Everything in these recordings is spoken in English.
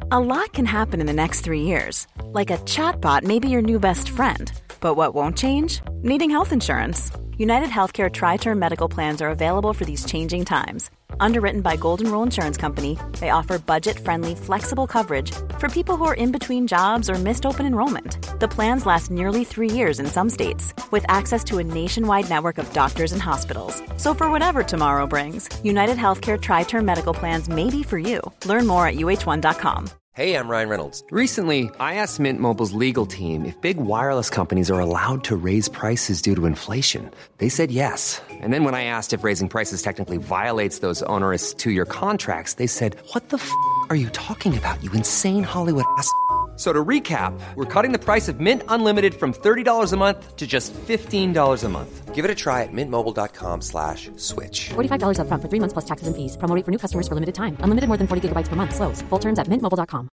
A lot can happen in the next 3 years. Like a chatbot may be your new best friend. But what won't change? Needing health insurance. United Healthcare Tri-Term Medical Plans are available for these changing times. Underwritten by Golden Rule Insurance Company, they offer budget-friendly, flexible coverage for people who are in between jobs or missed open enrollment. The plans last nearly 3 years in some states, with access to a nationwide network of doctors and hospitals. So for whatever tomorrow brings, United Healthcare Tri-Term Medical Plans may be for you. Learn more at uh1.com. Hey, I'm Ryan Reynolds. Recently, I asked Mint Mobile's legal team if big wireless companies are allowed to raise prices due to inflation. They said yes. And then when I asked if raising prices technically violates those onerous 2-year contracts, they said, "What the f*** are you talking about, you insane Hollywood ass?" So to recap, we're cutting the price of Mint Unlimited from $30 a month to just $15 a month. Give it a try at mintmobile.com/switch. $45 up front for 3 months plus taxes and fees. Promo rate for new customers for limited time. Unlimited more than 40 gigabytes per month. Slows full terms at mintmobile.com.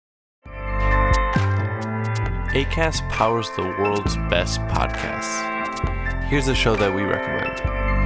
Acast powers the world's best podcasts. Here's a show that we recommend.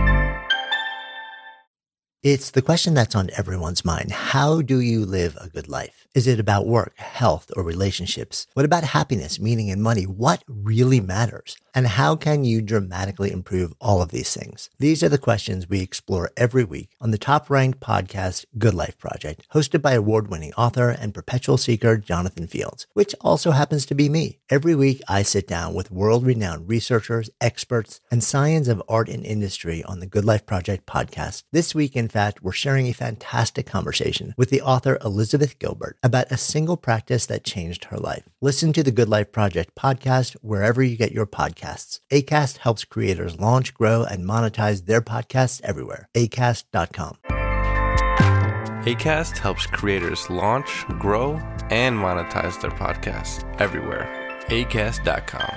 It's the question that's on everyone's mind. How do you live a good life? Is it about work, health, or relationships? What about happiness, meaning, and money? What really matters? And how can you dramatically improve all of these things? These are the questions we explore every week on the top-ranked podcast, Good Life Project, hosted by award-winning author and perpetual seeker Jonathan Fields, which also happens to be me. Every week, I sit down with world-renowned researchers, experts, and science of art and industry on the Good Life Project podcast. This week, in fact, we're sharing a fantastic conversation with the author Elizabeth Gilbert about a single practice that changed her life. Listen to the Good Life Project podcast wherever you get your podcasts. Acast helps creators launch, grow, and monetize their podcasts everywhere. Acast.com. Acast helps creators launch, grow, and monetize their podcasts everywhere. Acast.com.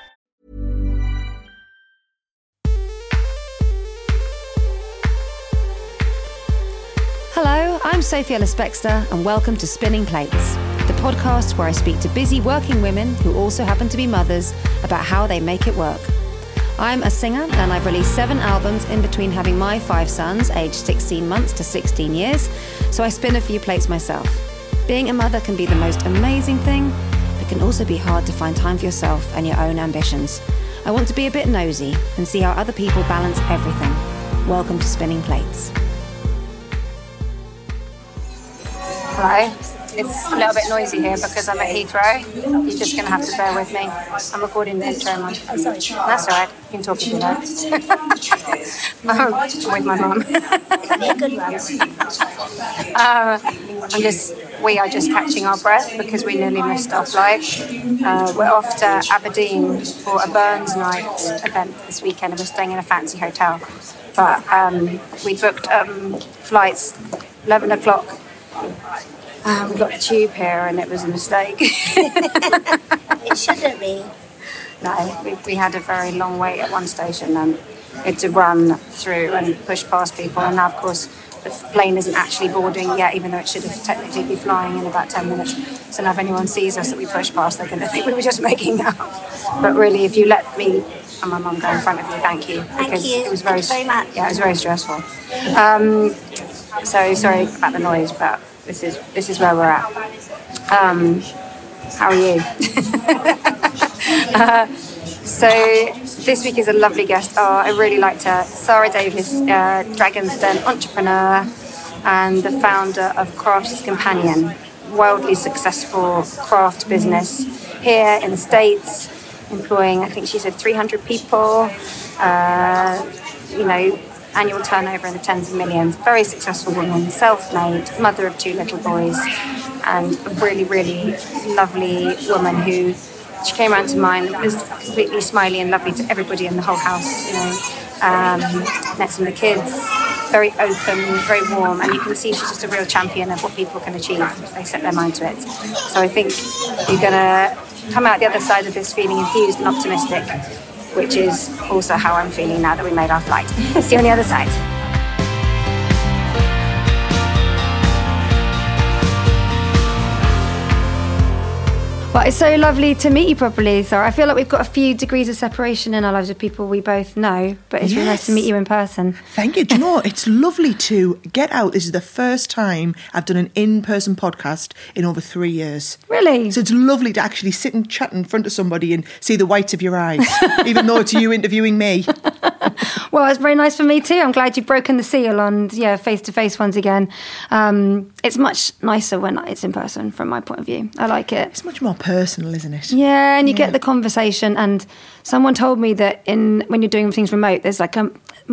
Hello, I'm Sophie Ellis-Bextor, and welcome to Spinning Plates, the podcast where I speak to busy working women who also happen to be mothers about how they make it work. I'm a singer, and I've released 7 albums in between having my 5 sons, aged 16 months to 16 years, so I spin a few plates myself. Being a mother can be the most amazing thing, but can also be hard to find time for yourself and your own ambitions. I want to be a bit nosy and see how other people balance everything. Welcome to Spinning Plates. Hello. It's a little bit noisy here because I'm at Heathrow. You're just going to have to bear with me. I'm recording the intro, Mum. Oh, sorry. That's all right. You can talk if you like. I'm with my mum. We are just catching our breath because we nearly missed our flight. We're off to Aberdeen for a Burns Night event this weekend, and we're staying in a fancy hotel. But we booked flights 11 o'clock. We got the tube here and it was a mistake. It shouldn't be. No, we had a very long wait at one station and we had to run through and push past people. And now, of course, the plane isn't actually boarding yet, even though it should have technically be flying in about 10 minutes. So now if anyone sees us that we push past, they're going to think we were just making up. But really, if you let me and my mum go in front of you, thank you. Thank you. It was very, Thank you very much. Yeah, it was very stressful. So sorry about the noise, but this is where we're at. How are you? So this week is a lovely guest. I really liked her. Sarah Davis, Dragon's Den entrepreneur and the founder of Craft's Companion, wildly successful craft business here in the States, employing, I think she said 300 people, annual turnover in the tens of millions. Very successful woman, self-made, mother of 2 little boys, and a really, really lovely woman who, she came around to mine, was completely smiley and lovely to everybody in the whole house, met some of the kids, very open, very warm, and you can see she's just a real champion of what people can achieve if they set their mind to it. So I think you're going to come out the other side of this feeling enthused and optimistic, which is also how I'm feeling now that we made our flight. See you on the other side. Well, it's so lovely to meet you properly, Sarah. I feel like we've got a few degrees of separation in our lives with people we both know, but it's really nice to meet you in person. Thank you. Do you know what? It's lovely to get out. This is the first time I've done an in-person podcast in over 3 years. Really? So it's lovely to actually sit and chat in front of somebody and see the whites of your eyes, even though it's you interviewing me. Well, it's very nice for me too. I'm glad you've broken the seal on face-to-face once again. It's much nicer when it's in person from my point of view. I like it. It's much more personal, isn't it? Yeah, and you get the conversation. And someone told me that when you're doing things remote, there's like a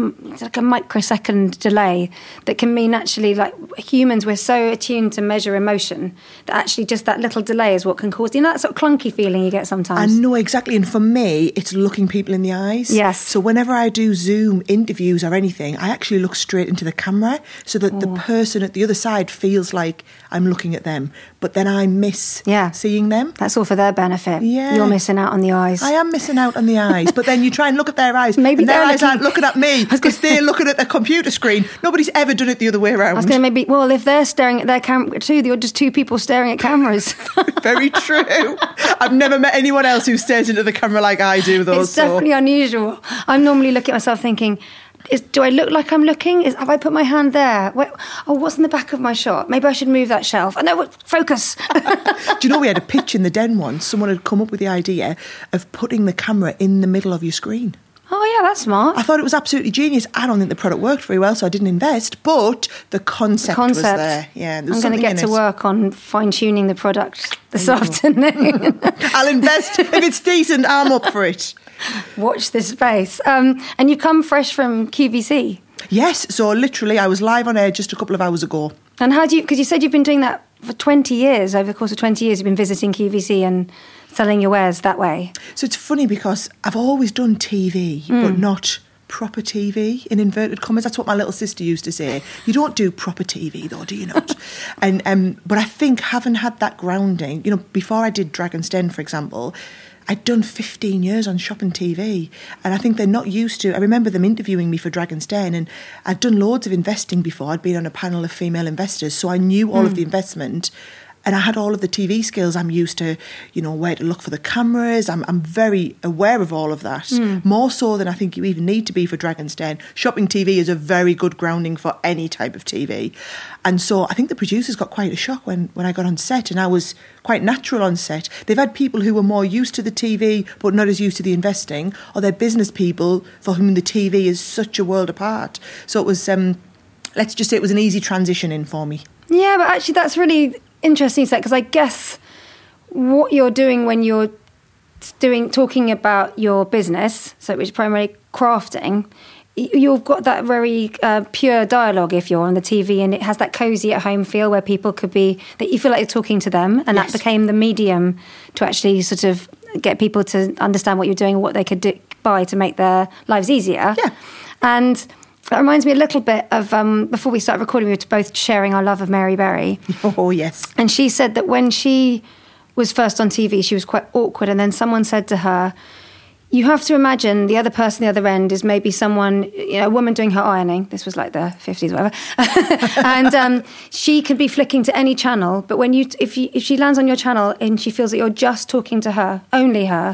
microsecond delay that can mean actually, like humans, we're so attuned to measure emotion that actually just that little delay is what can cause, that sort of clunky feeling you get sometimes. I know, exactly. And for me, it's looking people in the eyes. Yes. So whenever I do Zoom interviews or anything, I actually look straight into the camera so that the person at the other side feels like I'm looking at them. But then I miss seeing them. That's all for their benefit. Yeah. You're missing out on the eyes. I am missing out on the eyes. But then you try and look at their eyes. Maybe and their eyes aren't looking at me because they're looking at their computer screen. Nobody's ever done it the other way around. I was going to if they're staring at their camera too, you're just two people staring at cameras. Very true. I've never met anyone else who stares into the camera like I do, though. It's definitely unusual. I'm normally looking at myself thinking, do I look like I'm looking? Have I put my hand there? What's in the back of my shot? Maybe I should move that shelf. Focus. Do you know we had a pitch in the Den once? Someone had come up with the idea of putting the camera in the middle of your screen. Oh, yeah, that's smart. I thought it was absolutely genius. I don't think the product worked very well, so I didn't invest, but the concept was there. Yeah, I'm going to get to work on fine-tuning the product this afternoon. I'll invest. If it's decent, I'm up for it. Watch this space. And you come fresh from QVC. Yes, so literally I was live on air just a couple of hours ago. And because you said you've been doing that for 20 years, over the course of 20 years, you've been visiting QVC and selling your wares that way. So it's funny because I've always done TV, but not proper TV, in inverted commas. That's what my little sister used to say. You don't do proper TV though, do you not? But I think having had that grounding, before I did Dragon's Den, for example, I'd done 15 years on shopping TV, and I think they're not used to. I remember them interviewing me for Dragon's Den, and I'd done loads of investing before. I'd been on a panel of female investors, so I knew all of the investment, and I had all of the TV skills. I'm used to, where to look for the cameras. I'm very aware of all of that, more so than I think you even need to be for Dragon's Den. Shopping TV is a very good grounding for any type of TV. And so I think the producers got quite a shock when I got on set, and I was quite natural on set. They've had people who were more used to the TV but not as used to the investing, or they're business people for whom the TV is such a world apart. So it was, let's just say it was an easy transition in for me. Yeah, but actually that's really interesting, because I guess what you're doing when you're talking about your business, so which is primarily crafting, you've got that very pure dialogue if you're on the TV, and it has that cosy at home feel where people could be, that you feel like you're talking to them, and that became the medium to actually sort of get people to understand what you're doing and what they could buy to make their lives easier. Yeah. And that reminds me a little bit of, before we started recording, we were both sharing our love of Mary Berry. Oh, yes. And she said that when she was first on TV, she was quite awkward. And then someone said to her, you have to imagine the other person at the other end is maybe someone, a woman doing her ironing. This was like the 50s, whatever. And she could be flicking to any channel. But if she lands on your channel and she feels that you're just talking to her, only her,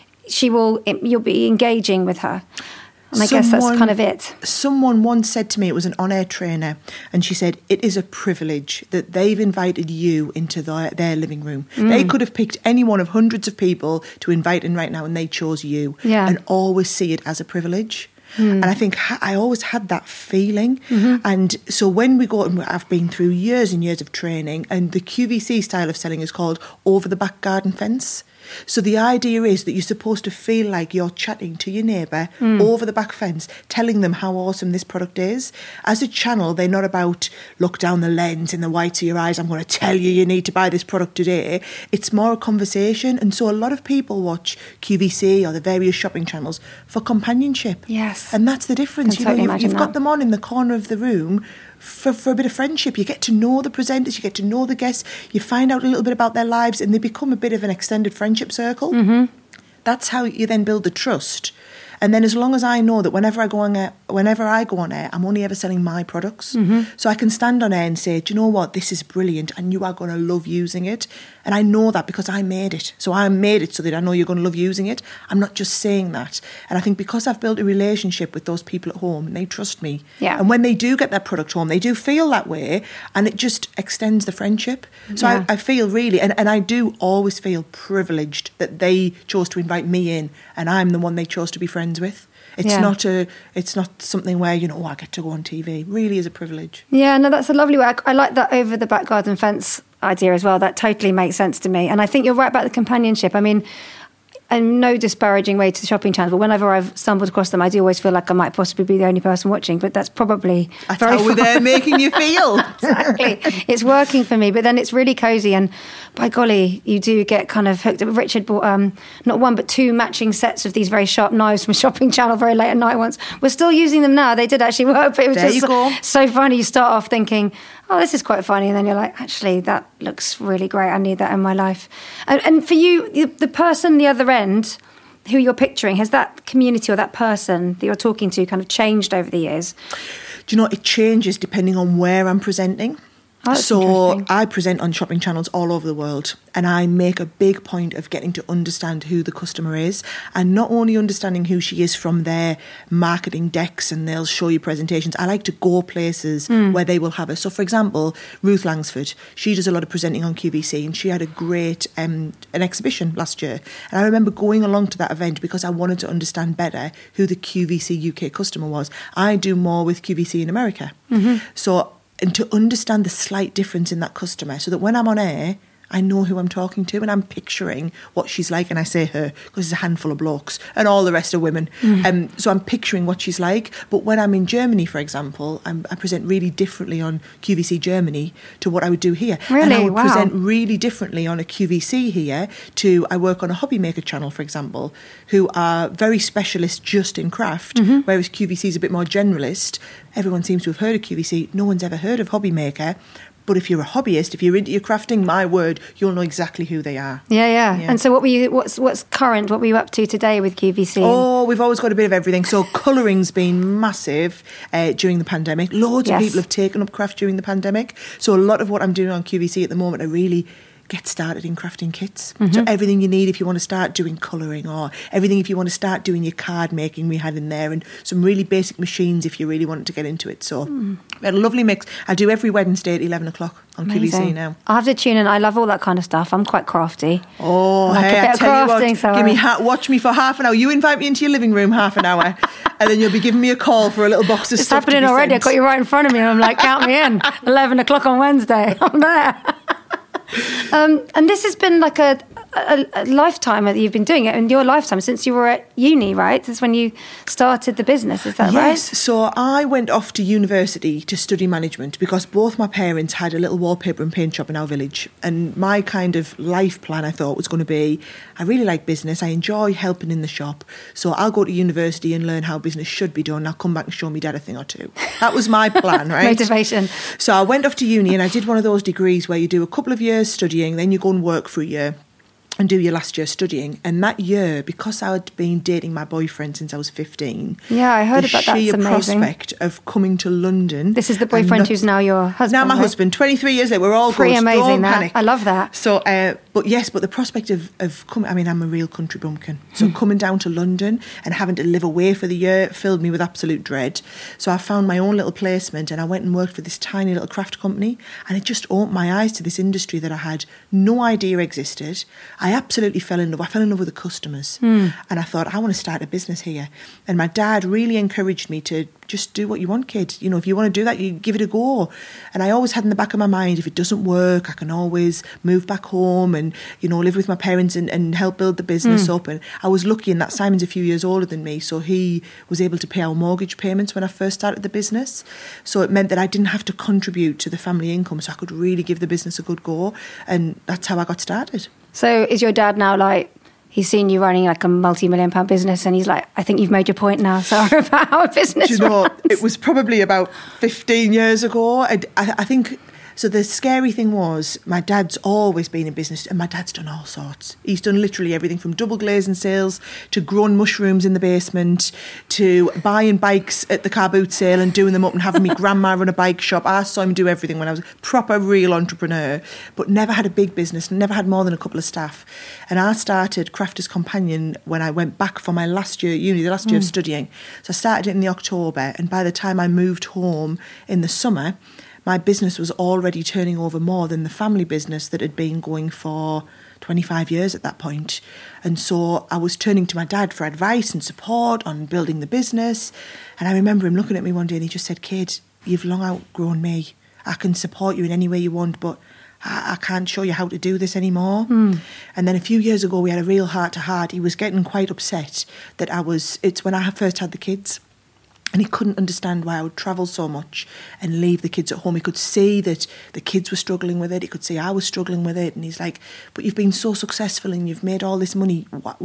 you'll be engaging with her. And I guess that's kind of it. Someone once said to me, it was an on-air trainer, and she said, it is a privilege that they've invited you into their living room. They could have picked any one of hundreds of people to invite in right now, and they chose you. Yeah. And always see it as a privilege. And I think I always had that feeling. And so when we go, and I've been through years and years of training, and the QVC style of selling is called over the back garden fence. So the idea is that you're supposed to feel like you're chatting to your neighbour over the back fence, telling them how awesome this product is. As a channel, they're not about look down the lens in the whites of your eyes, I'm going to tell you need to buy this product today. It's more a conversation. And so a lot of people watch QVC or the various shopping channels for companionship. Yes. And that's the difference. Totally You've got them on in the corner of the room for a bit of friendship. You get to know the presenters, you get to know the guests, you find out a little bit about their lives, and they become a bit of an extended friendship circle. That's how you then build the trust. And then as long as I know that whenever I go on air, I'm only ever selling my products. So I can stand on air and say, do you know what, this is brilliant and you are going to love using it. And I know that because I made it. So I made it so that I know you're going to love using it. I'm not just saying that. And I think because I've built a relationship with those people at home and they trust me. Yeah. And when they do get their product home, they do feel that way and it just extends the friendship. So I feel really, and I do always feel privileged that they chose to invite me in and I'm the one they chose to be friends with. It's not something where, I get to go on TV. It really is a privilege. Yeah, no, that's a lovely way. I like that over the back garden fence idea as well. That totally makes sense to me. And I think you're right about the companionship. I mean, in no disparaging way to the shopping channels, but whenever I've stumbled across them, I do always feel like I might possibly be the only person watching, but that's probably that's how they're making you feel. Exactly. It's working for me, but then it's really cosy, and by golly, you do get kind of hooked up. Richard bought not one, but 2 matching sets of these very sharp knives from Shopping Channel very late at night once. We're still using them now. They did actually work, but it was just so funny. You start off thinking, oh, this is quite funny. And then you're like, actually, that looks really great. I need that in my life. And for you, the person the other end, who you're picturing, has that community or that person that you're talking to kind of changed over the years? Do you know, it changes depending on where I'm presenting. Oh, so I present on shopping channels all over the world and I make a big point of getting to understand who the customer is and not only understanding who she is from their marketing decks and they'll show you presentations. I like to go places where they will have us. So for example, Ruth Langsford, she does a lot of presenting on QVC and she had a great an exhibition last year. And I remember going along to that event because I wanted to understand better who the QVC UK customer was. I do more with QVC in America. And to understand the slight difference in that customer so that when I'm on air, I know who I'm talking to and I'm picturing what she's like. And I say her because there's a handful of blokes and all the rest are women. So I'm picturing what she's like. But when I'm in Germany, for example, I present really differently on QVC Germany to what I would do here. Really? And I would present really differently on a QVC here to, I work on a hobby maker channel, for example, who are very specialist just in craft, whereas QVC is a bit more generalist. Everyone seems to have heard of QVC. No one's ever heard of Hobby Maker. But if you're a hobbyist, if you're into your crafting, my word, you'll know exactly who they are. Yeah. And so what's current? What were you up to today with QVC? Oh, we've always got a bit of everything. So colouring's been massive during the pandemic. Loads of people have taken up craft during the pandemic. So a lot of what I'm doing on QVC at the moment are really get started in crafting kits. So everything you need if you want to start doing colouring or everything if you want to start doing your card making we had in there and some really basic machines if you really wanted to get into it. So a lovely mix. I do every Wednesday at 11 o'clock on QVC now. I'll have to tune in. I love all that kind of stuff. I'm quite crafty. Oh, I tell you what, watch me for half an hour. You invite me into your living room half an hour and then you'll be giving me a call for a little box of it's stuff. It's happening already. I've got you right in front of me and I'm like, count me in. 11 o'clock on Wednesday. I'm there. And this has been like a lifetime that you've been doing it, in your lifetime since you were at uni, right? That's when you started the business, is that right? Yes, so I went off to university to study management because both my parents had a little wallpaper and paint shop in our village. And my kind of life plan, I thought, was going to be, I really like business, I enjoy helping in the shop, so I'll go to university and learn how business should be done. I'll come back and show me dad a thing or two. That was my plan, right? Motivation. So I went off to uni and I did one of those degrees where you do a couple of years studying, then you go and work for a year and do your last year studying. And that year, because I had been dating my boyfriend since I was 15. Yeah, I heard about that. That's amazing. The sheer prospect of coming to London. This is the boyfriend who's now your husband. Now my husband, 23 years later, we're all pretty good. amazing. Don't panic. I love that. So, but the prospect of coming, I mean, I'm a real country bumpkin. So coming down to London and having to live away for the year filled me with absolute dread. So I found my own little placement and I went and worked for this tiny little craft company and it just opened my eyes to this industry that I had no idea existed. I absolutely fell in love. I fell in love with the customers and I thought, I want to start a business here. And my dad really encouraged me to just do what you want, kid. You know, if you want to do that, you give it a go. And I always had in the back of my mind, if it doesn't work, I can always move back home and, you know, live with my parents and help build the business up. And I was lucky in that Simon's a few years older than me, so he was able to pay our mortgage payments when I first started the business. So it meant that I didn't have to contribute to the family income, so I could really give the business a good go. And that's how I got started. So is your dad now like, he's seen you running like a multi-million-pound business and he's like, I think you've made your point now, Sarah, about how a business Do you know, runs. it was probably about 15 years ago. I think So the scary thing was, my dad's always been in business, and my dad's done all sorts. He's done literally everything from double glazing sales to growing mushrooms in the basement to buying bikes at the car boot sale and doing them up and having me grandma run a bike shop. I saw him do everything when I was a proper real entrepreneur, but never had a big business, never had more than a couple of staff. And I started Crafters Companion when I went back for my last year at uni, the last year of studying. So I started it in the October, and by the time I moved home in the summer, my business was already turning over more than the family business that had been going for 25 years at that point. And so I was turning to my dad for advice and support on building the business. And I remember him looking at me one day and he just said, "Kid, you've long outgrown me. I can support you in any way you want, but I can't show you how to do this anymore." And then a few years ago, we had a real heart-to-heart. He was getting quite upset that it's when I first had the kids. And he couldn't understand why I would travel so much and leave the kids at home. He could see that the kids were struggling with it. He could see I was struggling with it. And he's like, "But you've been so successful and you've made all this money.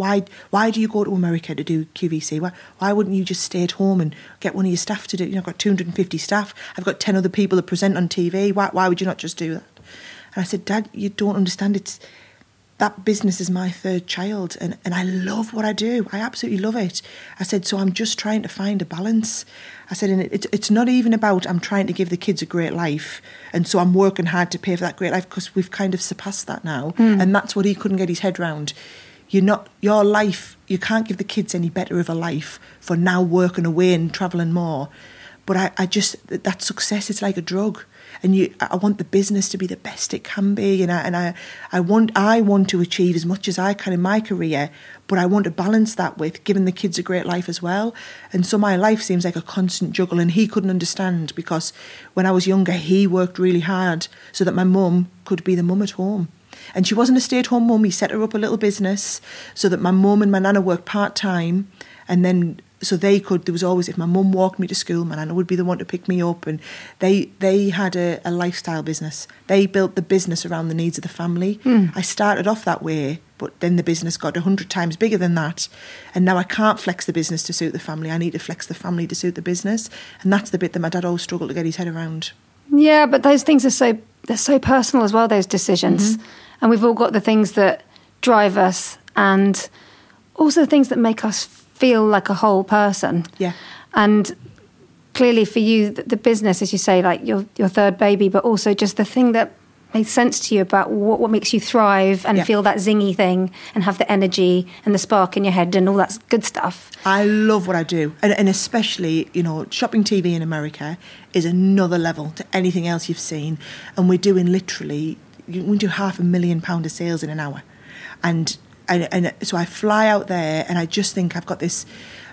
Why do you go to America to do QVC? Why wouldn't you just stay at home and get one of your staff to do it? You know, I've got 250 staff. I've got 10 other people that present on TV. Why would you not just do that?" And I said, "Dad, you don't understand. That business is my third child, and I love what I do. I absolutely love it." I said, "So I'm just trying to find a balance." I said, "And it's not even about I'm trying to give the kids a great life, and so I'm working hard to pay for that great life, because we've kind of surpassed that now." And that's what he couldn't get his head round. Your life, you can't give the kids any better of a life for now working away and travelling more. But I just, that success, it's like a drug. And I want the business to be the best it can be, and I want to achieve as much as I can in my career, but I want to balance that with giving the kids a great life as well. And so my life seems like a constant juggle, and he couldn't understand, because when I was younger, he worked really hard so that my mum could be the mum at home. And she wasn't a stay-at-home mum. He set her up a little business so that my mum and my nana worked part-time, and then so they could, there was always, if my mum walked me to school, my nana would be the one to pick me up. And they had a lifestyle business. They built the business around the needs of the family. I started off that way, but then the business got 100 times bigger than that. And now I can't flex the business to suit the family. I need to flex the family to suit the business. And that's the bit that my dad always struggled to get his head around. Yeah, but those things they're so personal as well, those decisions. And we've all got the things that drive us, and also the things that make us feel like a whole person. Yeah. And clearly for you, the business, as you say, like your third baby, but also just the thing that made sense to you about what makes you thrive and feel that zingy thing and have the energy and the spark in your head and all that good stuff. I love what I do. And especially, shopping TV in America is another level to anything else you've seen. And we're doing literally, we do £500,000 of sales in an hour. And so I fly out there, and I just think I've got this,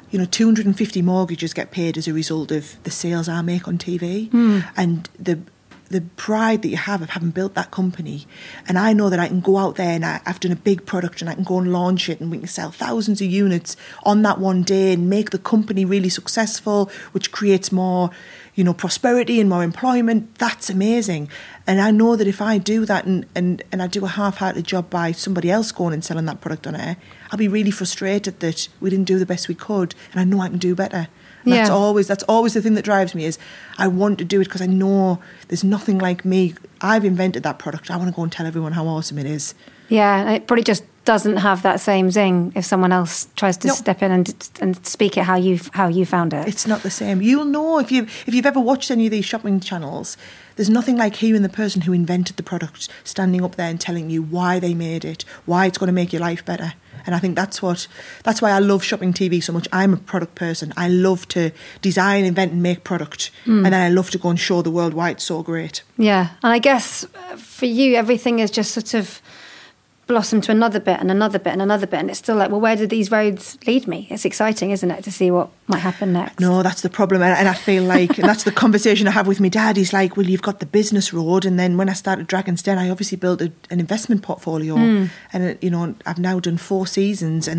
250 mortgages get paid as a result of the sales I make on TV. And the pride that you have of having built that company. And I know that I can go out there and I've done a big product and I can go and launch it, and we can sell thousands of units on that one day and make the company really successful, which creates more, prosperity and more employment. That's amazing. And I know that if I do that and I do a half-hearted job by somebody else going and selling that product on air, I'll be really frustrated that we didn't do the best we could, and I know I can do better. And that's always the thing that drives me, is I want to do it because I know there's nothing like me. I've invented that product. I want to go and tell everyone how awesome it is. Yeah, it probably just doesn't have that same zing if someone else tries to step in and speak it how you found it. It's not the same. You'll know if you've ever watched any of these shopping channels. There's nothing like hearing the person who invented the product standing up there and telling you why they made it, why it's going to make your life better. And I think that's why I love shopping TV so much. I'm a product person. I love to design, invent and make product. And then I love to go and show the world why it's so great. Yeah. And I guess for you, everything is just sort of blossomed to another bit and another bit and another bit. And it's still like, well, where did these roads lead me? It's exciting, isn't it, to see what might happen next? No, that's the problem. And I feel like, and that's the conversation I have with my dad. He's like, well, you've got the business road. And then when I started Dragon's Den, I obviously built an investment portfolio. And, I've now done 4 seasons, and that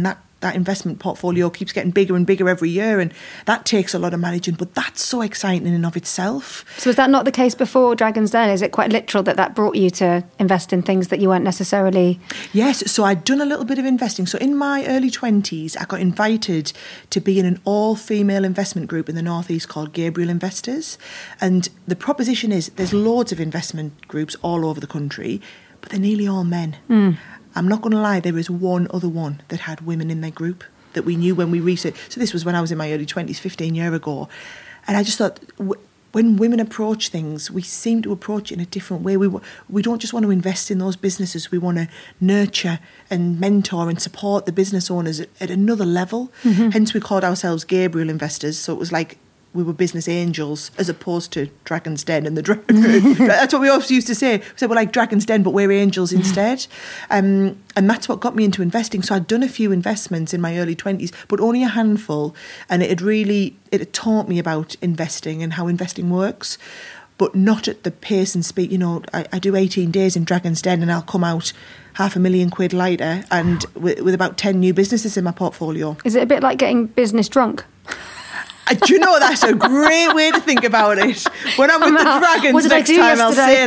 that investment portfolio keeps getting bigger and bigger every year, and that takes a lot of managing, but that's so exciting in and of itself. So was that not the case before Dragon's Den? Is it quite literal that brought you to invest in things that you weren't necessarily... Yes, so I'd done a little bit of investing. So in my early 20s, I got invited to be in an all-female investment group in the Northeast called Gabriel Investors. And the proposition is there's loads of investment groups all over the country, but they're nearly all men. I'm not going to lie, there is one other one that had women in their group that we knew when we researched. So this was when I was in my early 20s, 15 years ago. And I just thought, when women approach things, we seem to approach it in a different way. We don't just want to invest in those businesses. We want to nurture and mentor and support the business owners at another level. Hence, we called ourselves Gabriel Investors. So it was like we were business angels as opposed to Dragon's Den and the dragon. That's what we always used to say. We said we're like Dragon's Den, but we're angels instead. And that's what got me into investing. So I'd done a few investments in my early 20s, but only a handful. And it had taught me about investing and how investing works, but not at the pace and speed. You know, I do 18 days in Dragon's Den and I'll come out £500,000 lighter and with about 10 new businesses in my portfolio. Is it a bit like getting business drunk? Do you know, that's a great way to think about it. When I'm with the Dragons next time, yesterday? I'll say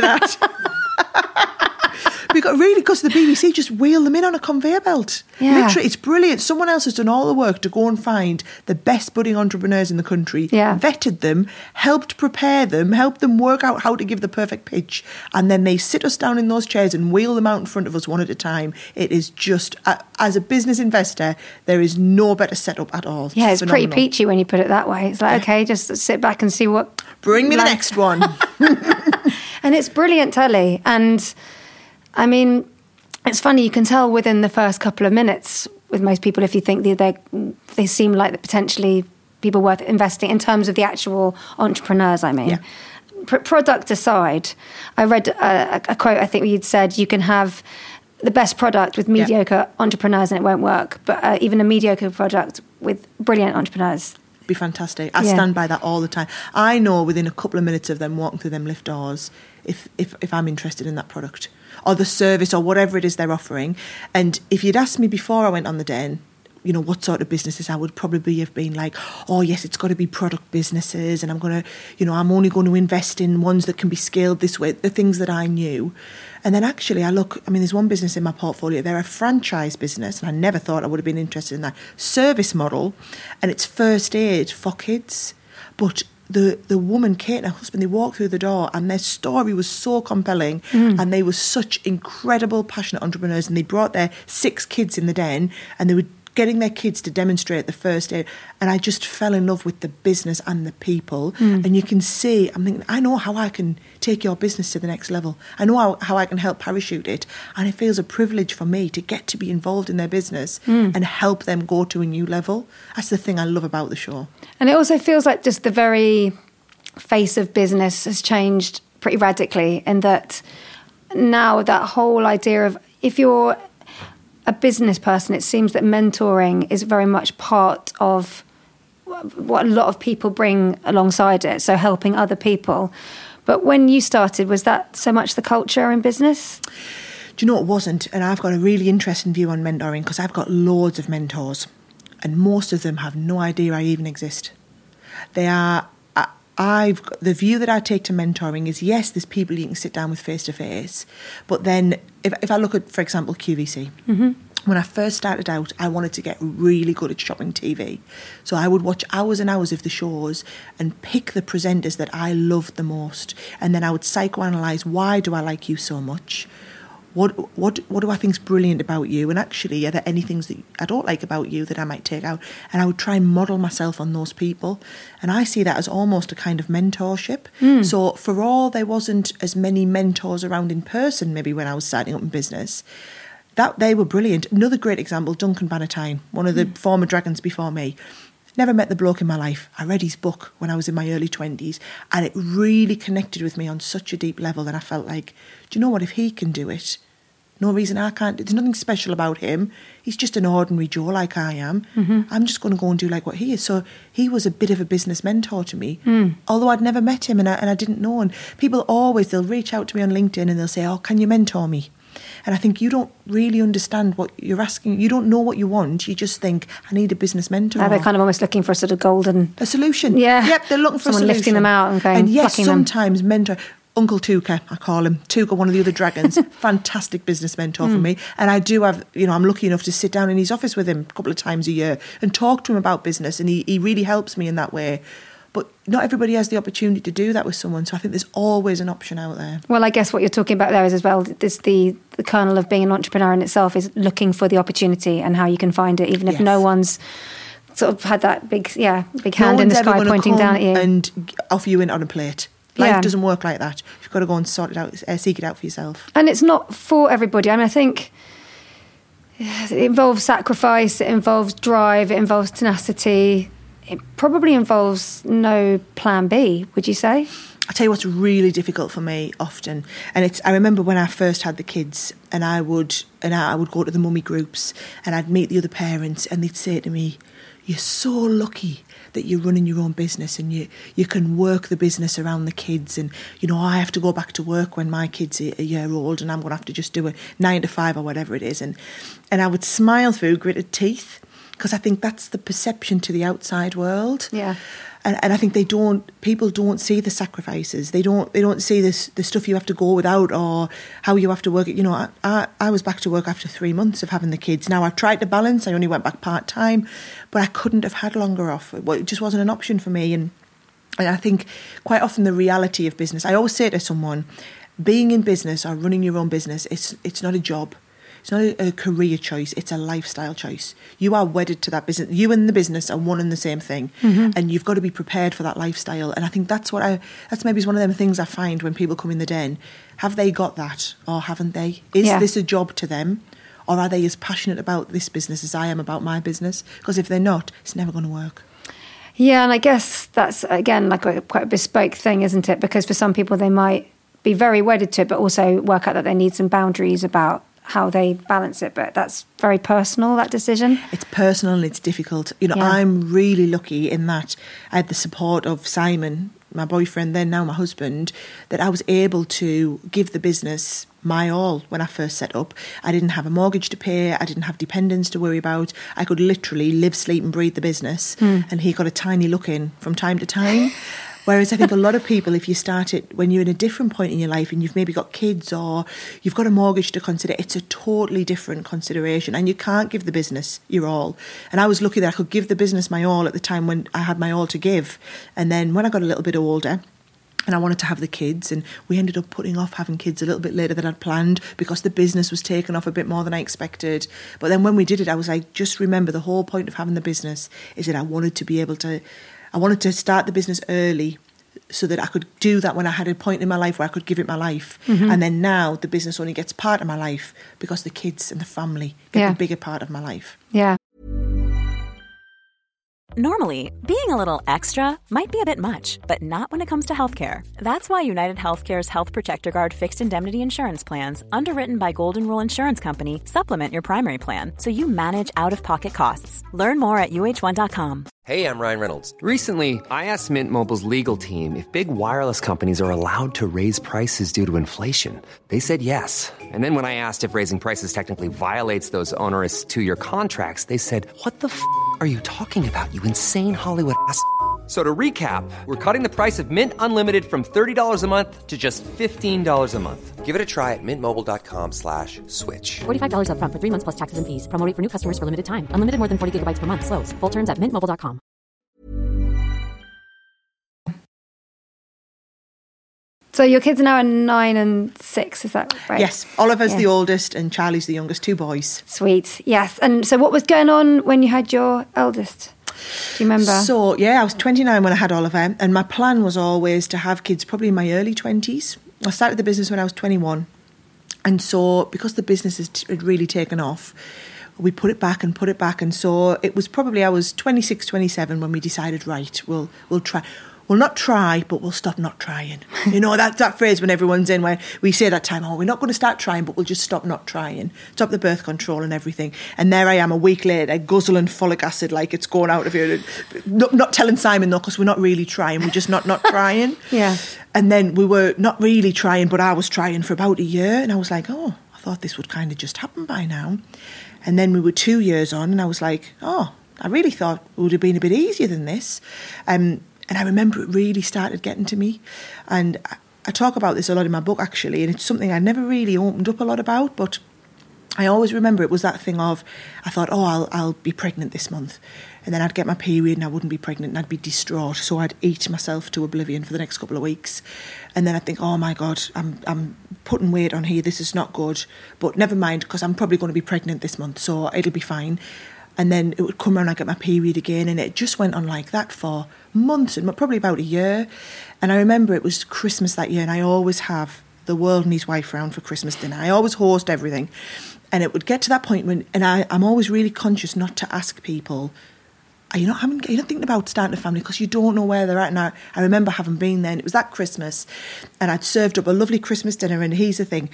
that. Because the BBC just wheel them in on a conveyor belt. Yeah. Literally, it's brilliant. Someone else has done all the work to go and find the best budding entrepreneurs in the country, vetted them, helped prepare them, helped them work out how to give the perfect pitch, and then they sit us down in those chairs and wheel them out in front of us one at a time. It is just, as a business investor, there is no better setup at all. Yeah, it's phenomenal. Pretty peachy when you put it that way. It's like, okay, just sit back and see what... Bring me the next one. And it's brilliant telly. And, I mean, it's funny, you can tell within the first couple of minutes with most people if you think they seem like they're potentially people worth investing in terms of the actual entrepreneurs, I mean. Yeah. Product aside, I read a quote, I think you'd said you can have the best product with mediocre entrepreneurs and it won't work, but even a mediocre product with brilliant entrepreneurs. Be fantastic. I stand by that all the time. I know within a couple of minutes of them walking through them lift doors if I'm interested in that product or the service or whatever it is they're offering. And if you'd asked me before I went on the Den, you know, what sort of businesses, I would probably have been like, oh yes, it's got to be product businesses and I'm going to, you know, I'm only going to invest in ones that can be scaled this way, the things that I knew. And then actually there's one business in my portfolio, they're a franchise business, and I never thought I would have been interested in that service model, and it's first aid for kids. But the woman, Kate, and her husband, they walked through the door and their story was so compelling and they were such incredible, passionate entrepreneurs, and they brought their 6 kids in the Den and they were getting their kids to demonstrate the first aid, and I just fell in love with the business and the people. And you can see, I'm thinking, I know how I can take your business to the next level. I know how I can help parachute it, and it feels a privilege for me to get to be involved in their business and help them go to a new level. That's the thing I love about the show. And it also feels like just the very face of business has changed pretty radically, in that now that whole idea of, if you're a business person, it seems that mentoring is very much part of what a lot of people bring alongside it, so helping other people. But when you started, was that so much the culture in business? Do you know, it wasn't? And I've got a really interesting view on mentoring because I've got loads of mentors and most of them have no idea I even exist. The view that I take to mentoring is, yes, there's people you can sit down with face to face, but then if I look at, for example, QVC, when I first started out, I wanted to get really good at shopping TV. So I would watch hours and hours of the shows and pick the presenters that I loved the most. And then I would psychoanalyse, why do I like you so much? What do I think is brilliant about you? And actually, are there any things that I don't like about you that I might take out? And I would try and model myself on those people. And I see that as almost a kind of mentorship. So for all there wasn't as many mentors around in person, maybe when I was starting up in business, that they were brilliant. Another great example, Duncan Bannatyne, one of the former Dragons before me. Never met the bloke in my life. I read his book when I was in my early 20s and it really connected with me on such a deep level that I felt like, do you know what, if he can do it, no reason I can't. There's nothing special about him. He's just an ordinary Joe like I am. I'm just going to go and do like what he is. So he was a bit of a business mentor to me, although I'd never met him and I didn't know. And people always, they'll reach out to me on LinkedIn and they'll say, oh, can you mentor me? And I think you don't really understand what you're asking. You don't know what you want. You just think, I need a business mentor. They're kind of almost looking for a sort of a solution. Yeah. Yep, they're looking for someone a solution. lifting them out and going, and yes, plucking them. sometimes mentor. Uncle Tuka, I call him. Tuka, one of the other dragons. Fantastic business mentor for me. And I do have, I'm lucky enough to sit down in his office with him a couple of times a year and talk to him about business. And he really helps me in that way. But not everybody has the opportunity to do that with someone. So I think there's always an option out there. Well, I guess what you're talking about there is as well, this, the kernel of being an entrepreneur in itself is looking for the opportunity and how you can find it, even if no one's sort of had that big hand in the sky pointing down at you. And offer you in on a plate. Life doesn't work like that. You've got to go and sort it out, seek it out for yourself. And it's not for everybody. I mean, I think it involves sacrifice, it involves drive, it involves tenacity. It probably involves no plan B, would you say? I'll tell you what's really difficult for me often. And I remember when I first had the kids and I would go to the mummy groups and I'd meet the other parents and they'd say to me, "You're so lucky that you're running your own business and you can work the business around the kids, and I have to go back to work when my kid's a year old and I'm going to have to just do a 9 to 5 or whatever it is." And I would smile through gritted teeth because I think that's the perception to the outside world. Yeah. And I think people don't see the sacrifices. They don't see the stuff you have to go without or how you have to work it. I was back to work after 3 months of having the kids. Now I've tried to balance. I only went back part-time, but I couldn't have had longer off. It just wasn't an option for me. And I think quite often the reality of business, I always say to someone, being in business or running your own business, it's not a job. It's not a career choice, it's a lifestyle choice. You are wedded to that business. You and the business are one and the same thing. Mm-hmm. And you've got to be prepared for that lifestyle. And I think that's maybe one of them things I find when people come in the den. Have they got that or haven't they? Is this a job to them? Or are they as passionate about this business as I am about my business? Because if they're not, it's never going to work. Yeah, and I guess that's, again, like quite a bespoke thing, isn't it? Because for some people, they might be very wedded to it, but also work out that they need some boundaries about how they balance it. But that's very personal, that decision. It's personal and it's difficult. I'm really lucky in that I had the support of Simon, my boyfriend then, now my husband, that I was able to give the business my all when I first set up. I didn't have a mortgage to pay. I didn't have dependents to worry about. I could literally live, sleep and breathe the business. And he got a tiny look in from time to time. Whereas I think a lot of people, if you start it when you're in a different point in your life and you've maybe got kids or you've got a mortgage to consider, it's a totally different consideration and you can't give the business your all. And I was lucky that I could give the business my all at the time when I had my all to give. And then when I got a little bit older and I wanted to have the kids, and we ended up putting off having kids a little bit later than I'd planned because the business was taking off a bit more than I expected. But then when we did it, I was like, just remember the whole point of having the business is that I wanted to start the business early so that I could do that when I had a point in my life where I could give it my life. Mm-hmm. And then now the business only gets part of my life because the kids and the family get the bigger part of my life. Yeah. Normally, being a little extra might be a bit much, but not when it comes to healthcare. That's why United Healthcare's Health Protector Guard fixed indemnity insurance plans, underwritten by Golden Rule Insurance Company, supplement your primary plan so you manage out-of-pocket costs. Learn more at UH1.com. Hey, I'm Ryan Reynolds. Recently, I asked Mint Mobile's legal team if big wireless companies are allowed to raise prices due to inflation. They said yes. And then when I asked if raising prices technically violates those onerous 2-year contracts, they said, "What the f*** are you talking about, you insane Hollywood ass?" So to recap, we're cutting the price of Mint Unlimited from $30 a month to just $15 a month. Give it a try at mintmobile.com/switch. $45 up front for 3 months plus taxes and fees. Promo rate for new customers for limited time. Unlimited more than 40 gigabytes per month. Slows full terms at mintmobile.com. So your kids are now 9 and 6, is that right? Yes, Oliver's the oldest and Charlie's the youngest, 2 boys. Sweet, yes. And so what was going on when you had your eldest? Do you remember? So, I was 29 when I had Oliver, and my plan was always to have kids probably in my early 20s. I started the business when I was 21. And so, because the business had really taken off, we put it back. And so it was probably, I was 26, 27 when we decided, right, we'll try. We'll not try, but we'll stop not trying. That phrase when everyone's in, where we say that time, we're not going to start trying, but we'll just stop not trying. Stop the birth control and everything. And there I am a week later, guzzling folic acid like it's going out of here. Not telling Simon, though, because we're not really trying. We're just not trying. Yeah. And then we were not really trying, but I was trying for about a year. And I was like, I thought this would kind of just happen by now. And then we were 2 years on, and I was like, oh, I really thought it would have been a bit easier than this. And I remember it really started getting to me. And I talk about this a lot in my book, actually, and it's something I never really opened up a lot about, but I always remember it was that thing of, I thought, oh, I'll be pregnant this month. And then I'd get my period and I wouldn't be pregnant and I'd be distraught. So I'd eat myself to oblivion for the next couple of weeks. And then I'd think, oh my God, I'm putting weight on here. This is not good. But never mind, because I'm probably going to be pregnant this month, so it'll be fine. And then it would come around, I'd get my period again. And it just went on like that for months, and probably about a year. And I remember it was Christmas that year, and I always have the world and his wife round for Christmas dinner. I always host everything. And it would get to that point when, and I'm always really conscious not to ask people, are you not thinking about starting a family, because you don't know where they're at. And I remember having been there, and it was that Christmas, and I'd served up a lovely Christmas dinner. And here's the thing,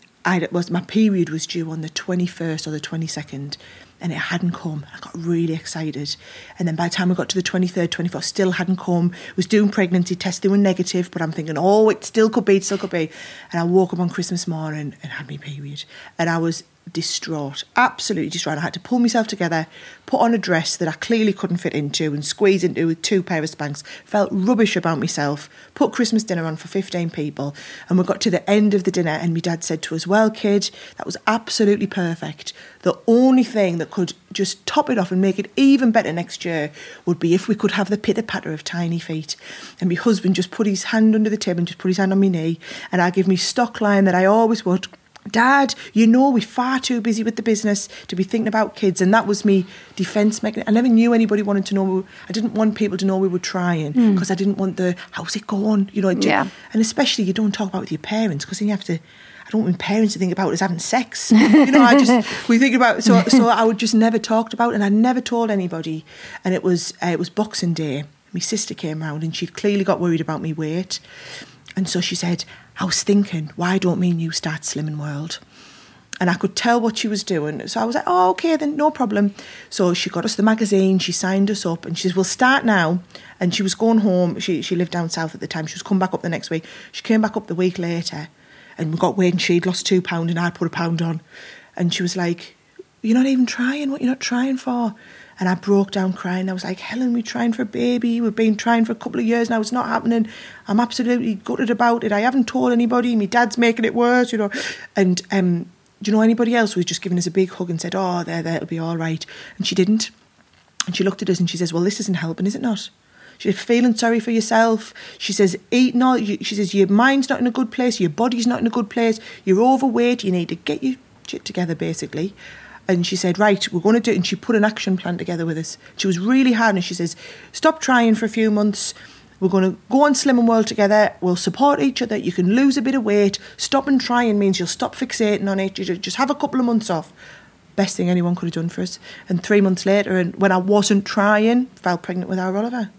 my period was due on the 21st or the 22nd, and it hadn't come. I got really excited. And then by the time I got to the 23rd, 24th, still hadn't come. Was doing pregnancy tests, they were negative, but I'm thinking, oh, it still could be. And I woke up on Christmas morning and had my period. And I was distraught, absolutely distraught. I had to pull myself together, put on a dress that I clearly couldn't fit into and squeeze into with 2 pair of Spanx. Felt rubbish about myself, put Christmas dinner on for 15 people, and we got to the end of the dinner and my dad said to us, well, kid, that was absolutely perfect. The only thing that could just top it off and make it even better next year would be if we could have the pitter-patter of tiny feet. And my husband just put his hand under the table and just put his hand on my knee, and I give me stock line that I always would. Dad, you know we're far too busy with the business to be thinking about kids. And that was me defence mechanism. I never knew anybody wanted to know. I didn't want people to know we were trying, because I didn't want the, how's it going? You know, yeah. And especially you don't talk about it with your parents, because then you have to, I don't want parents to think about us having sex. You know, we think about, so I would just never talked about it, and I never told anybody. And it was Boxing Day. My sister came round and she'd clearly got worried about me weight. And so she said, I was thinking, why don't me and you start Slimming World? And I could tell what she was doing. So I was like, oh, okay, then no problem. So she got us the magazine, she signed us up, and she says, we'll start now. And she was going home. She lived down south at the time. She was coming back up the next week. She came back up the week later, and we got weighed, and she'd lost £2 and I'd put £1 on. And she was like, you're not even trying? What you're not trying for? And I broke down crying. I was like, Helen, we're trying for a baby. We've been trying for a couple of years now. It's not happening. I'm absolutely gutted about it. I haven't told anybody. My dad's making it worse, you know. And do you know anybody else who was just giving us a big hug and said, oh, there, it'll be all right? And she didn't. And she looked at us and she says, well, this isn't helping, is it not? She said, feeling sorry for yourself. She says, eating all. She says, your mind's not in a good place. Your body's not in a good place. You're overweight. You need to get your shit together, basically. And she said, right, we're going to do it. And she put an action plan together with us. She was really hard. And she says, stop trying for a few months. We're going to go on Slimming World together. We'll support each other. You can lose a bit of weight. Stopping trying means you'll stop fixating on it. You just have a couple of months off. Best thing anyone could have done for us. And 3 months later, and when I wasn't trying, fell pregnant with our Oliver.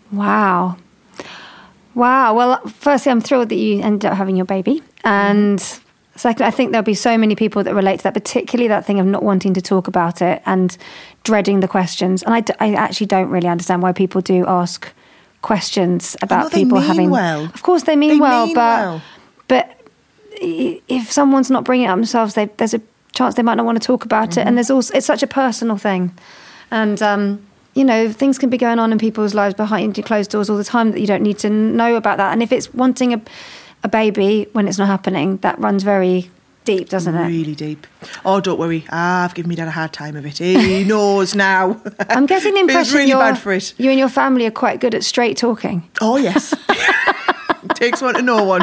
Wow. Well, firstly, I'm thrilled that you ended up having your baby. And second, I think there'll be so many people that relate to that, particularly that thing of not wanting to talk about it and dreading the questions. And I actually don't really understand why people do ask questions about people having. Well. Of course, they mean well. But if someone's not bringing it up themselves, there's a chance they might not want to talk about it. And there's also, it's such a personal thing. And you know, things can be going on in people's lives behind closed doors all the time that you don't need to know about that. And if it's wanting a baby when it's not happening, that runs very deep, doesn't it? Really deep. Oh, don't worry. I've given me dad a hard time of it. He knows now. I'm getting the impression really bad for it. You and your family are quite good at straight talking. Oh, yes. Takes one to know one.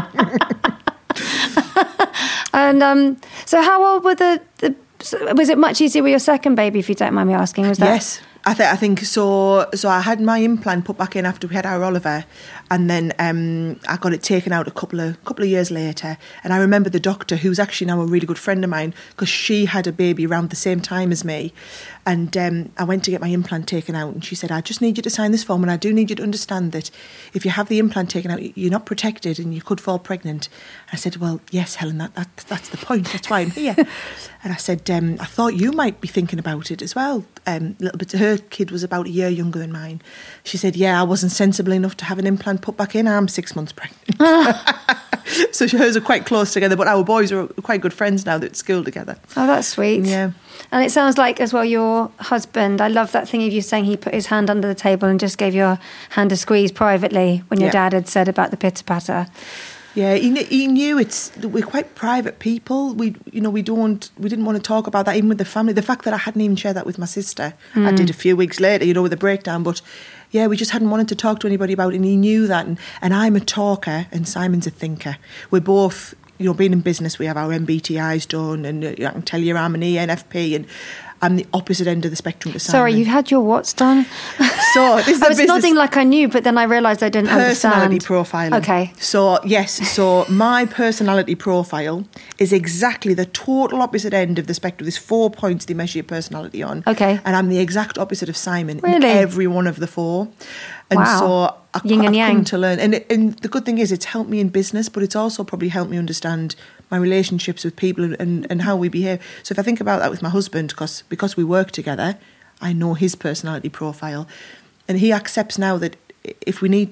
And so how old were was it much easier with your second baby, if you don't mind me asking? Was that? Yes. I think so. So I had my implant put back in after we had our Oliver, and then I got it taken out a couple of years later. And I remember the doctor, who's actually now a really good friend of mine, because she had a baby around the same time as me. And I went to get my implant taken out, and she said, I just need you to sign this form, and I do need you to understand that if you have the implant taken out, you're not protected and you could fall pregnant. And I said, well, yes, Helen, that's the point. That's why I'm here. And I said, I thought you might be thinking about it as well. A little bit. Her kid was about a year younger than mine. She said, yeah, I wasn't sensible enough to have an implant put back in. I'm 6 months pregnant. So hers are quite close together, but our boys are quite good friends now that at school together. Oh, that's sweet. Yeah. And it sounds like as well your husband, I love that thing of you saying he put his hand under the table and just gave your hand a squeeze privately when your dad had said about the pitter patter. Yeah, he knew we're quite private people. We didn't want to talk about that even with the family. The fact that I hadn't even shared that with my sister, I did a few weeks later, with a breakdown. But yeah, we just hadn't wanted to talk to anybody about it, and he knew that. And I'm a talker, and Simon's a thinker. We're both, being in business, we have our MBTIs done, and I can tell you I'm an ENFP, and I'm the opposite end of the spectrum to Simon. Sorry, you had your what's done? So this is I was nodding like I knew, but then I realised I didn't personality understand. profiling. Okay. So yes, so my personality profile is exactly the total opposite end of the spectrum. There's 4 points they measure your personality on. Okay. And I'm the exact opposite of Simon in Really? every one of the 4. And Wow. so Yin and I've yang. come to learn. And the good thing is it's helped me in business, but it's also probably helped me understand my relationships with people and how we behave. So if I think about that with my husband, because we work together, I know his personality profile, and he accepts now that we need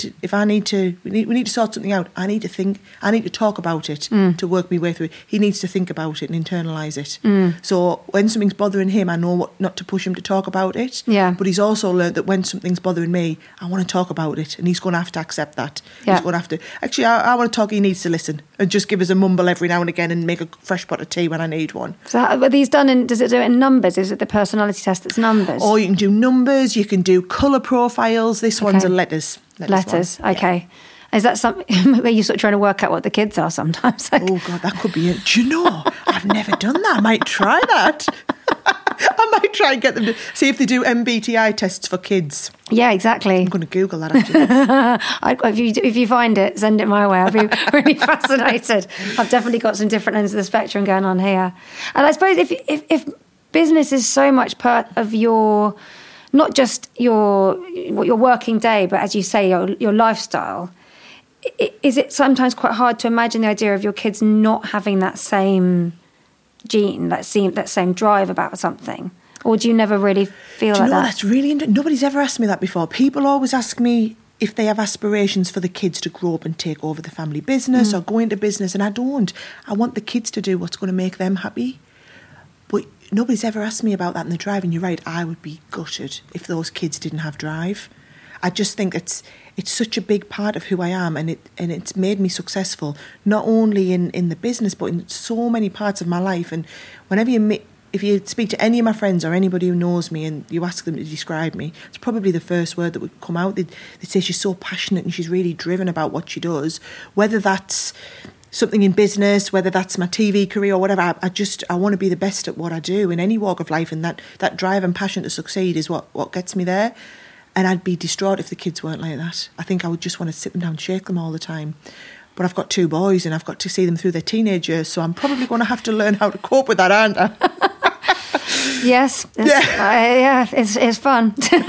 to sort something out. I need to talk about it to work my way through it. He needs to think about it and internalise it. So when something's bothering him, I know what not to push him to talk about it. Yeah. But he's also learned that when something's bothering me, I want to talk about it, and he's going to have to accept that. Yeah. He's going to have to. Actually, I want to talk. He needs to listen and just give us a mumble every now and again and make a fresh pot of tea when I need one. So are these done does it do it in numbers? Is it the personality test that's numbers? Or you can do numbers, you can do colour profiles. This one's a letters. Letters, one. okay. Is that something where you're sort of trying to work out what the kids are sometimes? Like, oh, God, that could be it. Do you know, I've never done that. I might try that. I might try and get them to see if they do MBTI tests for kids. Yeah, exactly. I'm going to Google that actually. If you find it, send it my way. I'll be really fascinated. I've definitely got some different ends of the spectrum going on here. And I suppose if business is so much part of your, not just your working day, but as you say, your lifestyle, is it sometimes quite hard to imagine the idea of your kids not having that same gene, that same drive about something? Or do you never really feel like that? That's really interesting. Nobody's ever asked me that before. People always ask me if they have aspirations for the kids to grow up and take over the family business or go into business, and I don't. I want the kids to do what's going to make them happy. But nobody's ever asked me about that in the drive, and you're right, I would be gutted if those kids didn't have drive. I just think it's such a big part of who I am, and it's made me successful, not only in the business, but in so many parts of my life. And whenever if you speak to any of my friends or anybody who knows me and you ask them to describe me, it's probably the first word that would come out. They'd say she's so passionate and she's really driven about what she does, whether that's something in business, whether that's my TV career or whatever. I want to be the best at what I do in any walk of life, and that drive and passion to succeed is what gets me there. And I'd be distraught if the kids weren't like that. I think I would just want to sit them down and shake them all the time. But I've got 2 boys and I've got to see them through their teenage years, so I'm probably going to have to learn how to cope with that, aren't I? Yes. It's fun.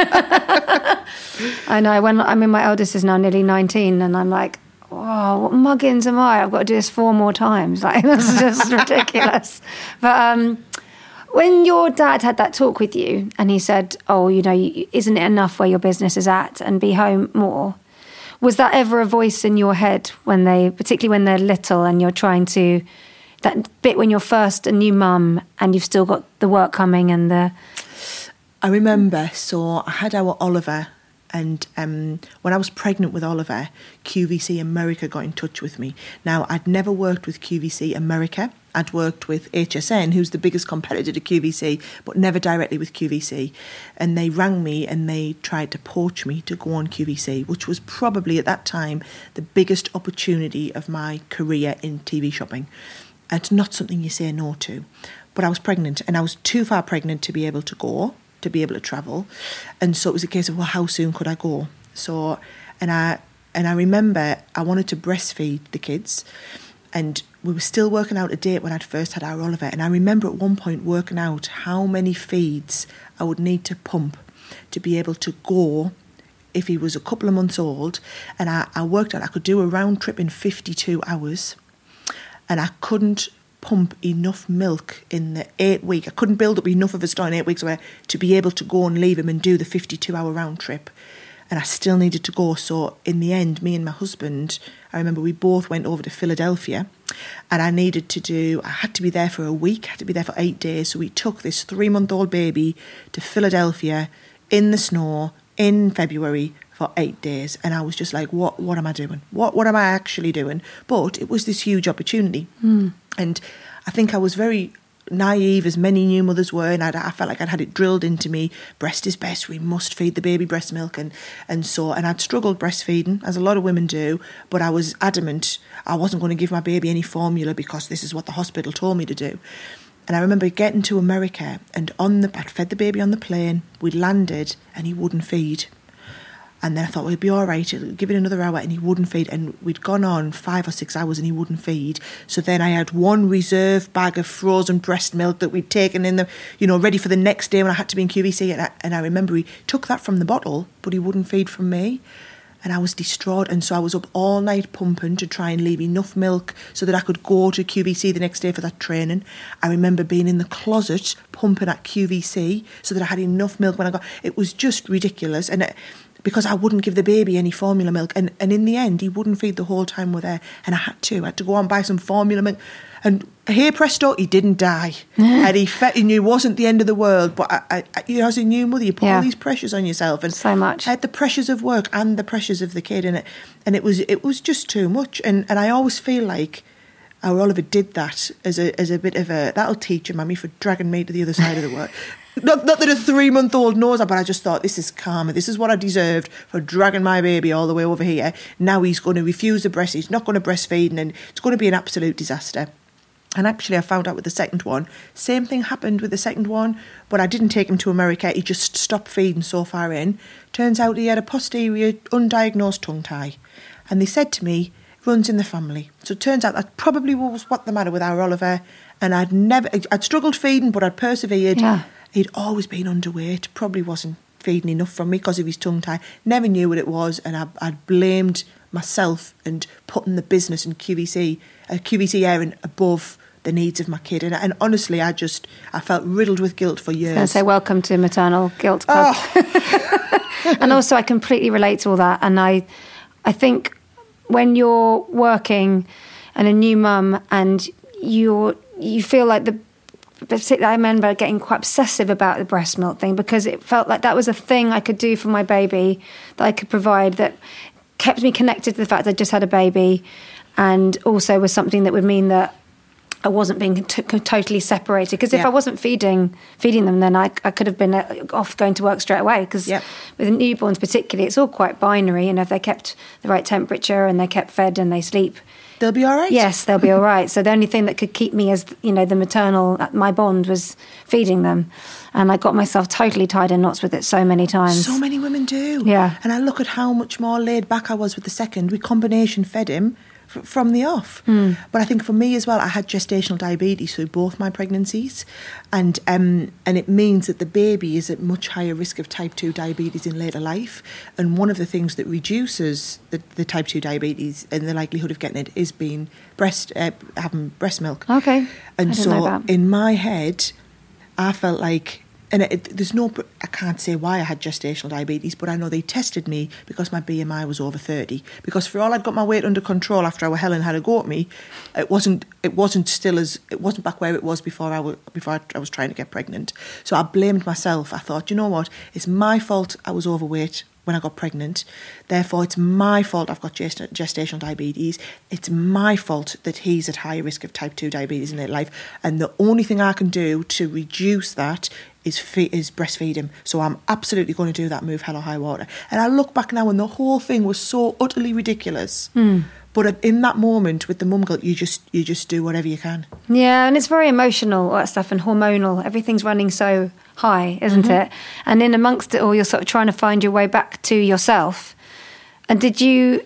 I know. My eldest is now nearly 19, and I'm like, oh, what muggins am I? I've got to do this 4 more times. Like, that's just ridiculous. But when your dad had that talk with you and he said, oh, isn't it enough where your business is at and be home more? Was that ever a voice in your head particularly when they're little and you're trying to, that bit when you're first a new mum and you've still got the work coming and the... I remember, so I had our Oliver, and when I was pregnant with Oliver, QVC America got in touch with me. Now, I'd never worked with QVC America. I'd worked with HSN, who's the biggest competitor to QVC, but never directly with QVC. And they rang me and they tried to poach me to go on QVC, which was probably at that time the biggest opportunity of my career in TV shopping. And it's not something you say no to. But I was pregnant, and I was too far pregnant to be able to go, to be able to travel. And so it was a case of, well, how soon could I go? So, and I remember I wanted to breastfeed the kids, and we were still working out a date when I'd first had our Oliver. And I remember at one point working out how many feeds I would need to pump to be able to go if he was a couple of months old. And I worked out I could do a round trip in 52 hours. And I couldn't pump enough milk in the 8 week. I couldn't build up enough of a store in 8 weeks to be able to go and leave him and do the 52-hour round trip. and I still needed to go. So in the end, me and my husband, I remember we both went over to Philadelphia, and I had to be there for a week, I had to be there for 8 days. So we took this 3-month-old baby to Philadelphia in the snow in February for 8 days. And I was just like, what am I doing? What am I actually doing? But it was this huge opportunity. And I think I was very naive, as many new mothers were, and I felt like I'd had it drilled into me, breast is best, we must feed the baby breast milk, and I'd struggled breastfeeding, as a lot of women do, but I was adamant I wasn't going to give my baby any formula because this is what the hospital told me to do. And I remember getting to America, and I'd fed the baby on the plane, we'd landed, and he wouldn't feed. And then I thought, well, he'd be all right, give it another hour, and he wouldn't feed. And we'd gone on 5 or 6 hours and he wouldn't feed. So then I had one reserve bag of frozen breast milk that we'd taken in ready for the next day when I had to be in QVC. And I remember he took that from the bottle, but he wouldn't feed from me. And I was distraught. And so I was up all night pumping to try and leave enough milk so that I could go to QVC the next day for that training. I remember being in the closet pumping at QVC so that I had enough milk when I got... It was just ridiculous. And because I wouldn't give the baby any formula milk. And in the end, he wouldn't feed the whole time we're there. And I had to go out and buy some formula milk. And hey, presto, he didn't die. And he knew it wasn't the end of the world. But I as a new mother, you put all these pressures on yourself. And so much. I had the pressures of work and the pressures of the kid. And it was just too much. And I always feel like our Oliver did that as a bit of a... That'll teach him, Mammy, for dragging me to the other side of the world. Not that a 3-month-old knows that, but I just thought, this is karma. This is what I deserved for dragging my baby all the way over here. Now he's going to refuse the breast. He's not going to breastfeed, and it's going to be an absolute disaster. And actually, I found out with the second one, same thing happened with the second one, but I didn't take him to America. He just stopped feeding so far in. Turns out he had a posterior undiagnosed tongue tie. And they said to me, runs in the family. So it turns out that probably was what the matter with our Oliver. And I'd struggled feeding, but I'd persevered. Yeah. He'd always been underweight, probably wasn't feeding enough from me because of his tongue tie. Never knew what it was, and I'd blamed myself and putting the business and QVC airing above the needs of my kid. And honestly, I felt riddled with guilt for years. I was going to say, welcome to Maternal Guilt Club. Oh. And also, I completely relate to all that. And I think when you're working and a new mum and you feel like I remember getting quite obsessive about the breast milk thing because it felt like that was a thing I could do for my baby, that I could provide, that kept me connected to the fact that I just had a baby, and also was something that would mean that I wasn't being totally separated. Because if I wasn't feeding them, then I could have been off going to work straight away. Because with newborns particularly, it's all quite binary. If they kept the right temperature and they're kept fed and they sleep, they'll be all right. Yes, they'll be all right. So the only thing that could keep me as, the maternal, my bond was feeding them. And I got myself totally tied in knots with it so many times. So many women do. Yeah. And I look at how much more laid back I was with the second. We combination fed him from the off. But I think for me as well, I had gestational diabetes through both my pregnancies, and it means that the baby is at much higher risk of type 2 diabetes in later life. And one of the things that reduces the type 2 diabetes and the likelihood of getting it is being having breast milk. Okay. And so in my head, I felt like, and I can't say why I had gestational diabetes, but I know they tested me because my BMI was over 30. Because for all I'd got my weight under control after our Helen had a go at me, it wasn't back where it was before I was trying to get pregnant. So I blamed myself. I thought, you know what? It's my fault I was overweight when I got pregnant. Therefore, it's my fault I've got gestational diabetes. It's my fault that he's at higher risk of type 2 diabetes in later life. And the only thing I can do to reduce that is breastfeed him. So I'm absolutely going to do that, move hell or high water. And I look back now and the whole thing was so utterly ridiculous. But in that moment with the mum guilt, you just do whatever you can. Yeah, and it's very emotional, all that stuff, and hormonal. Everything's running so high, isn't it? And in amongst it all, you're sort of trying to find your way back to yourself. And did you...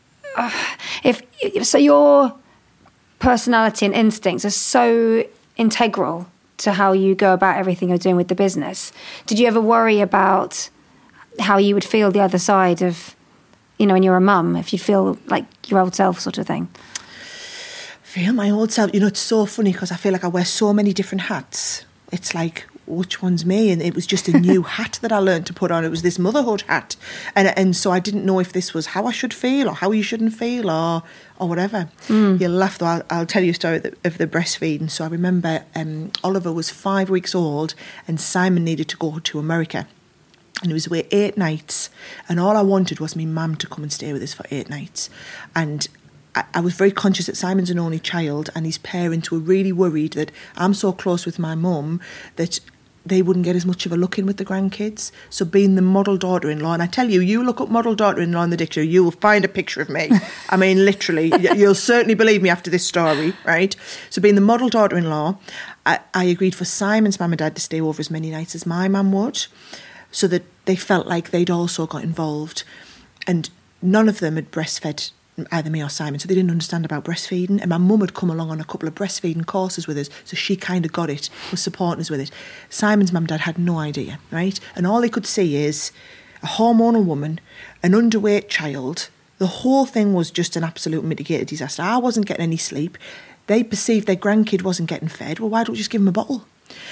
so your personality and instincts are so integral to how you go about everything you're doing with the business. Did you ever worry about how you would feel the other side of, when you're a mum, if you feel like your old self sort of thing? Feel my old self. It's so funny because I feel like I wear so many different hats. It's like which one's me? And it was just a new hat that I learned to put on. It was this motherhood hat. And so I didn't know if this was how I should feel or how you shouldn't feel or whatever. You'll laugh though. I'll tell you a story of the breastfeeding. So I remember Oliver was 5 weeks old and Simon needed to go to America. And he was away 8 nights. And all I wanted was my mum to come and stay with us for 8 nights. And I was very conscious that Simon's an only child and his parents were really worried that I'm so close with my mum that they wouldn't get as much of a look in with the grandkids. So being the model daughter-in-law, and I tell you, you look up model daughter-in-law in the dictionary, you will find a picture of me. I mean, literally, you'll certainly believe me after this story, right? So being the model daughter-in-law, I agreed for Simon's mum and dad to stay over as many nights as my mum would, so that they felt like they'd also got involved. And none of them had breastfed either me or Simon, so they didn't understand about breastfeeding. And my mum had come along on a couple of breastfeeding courses with us, so she kind of got it, was supporting us with it. Simon's mum and dad had no idea, right? And all they could see is a hormonal woman, an underweight child. The whole thing was just an absolute mitigated disaster. I wasn't getting any sleep. They perceived their grandkid wasn't getting fed. Well, why don't you just give them a bottle?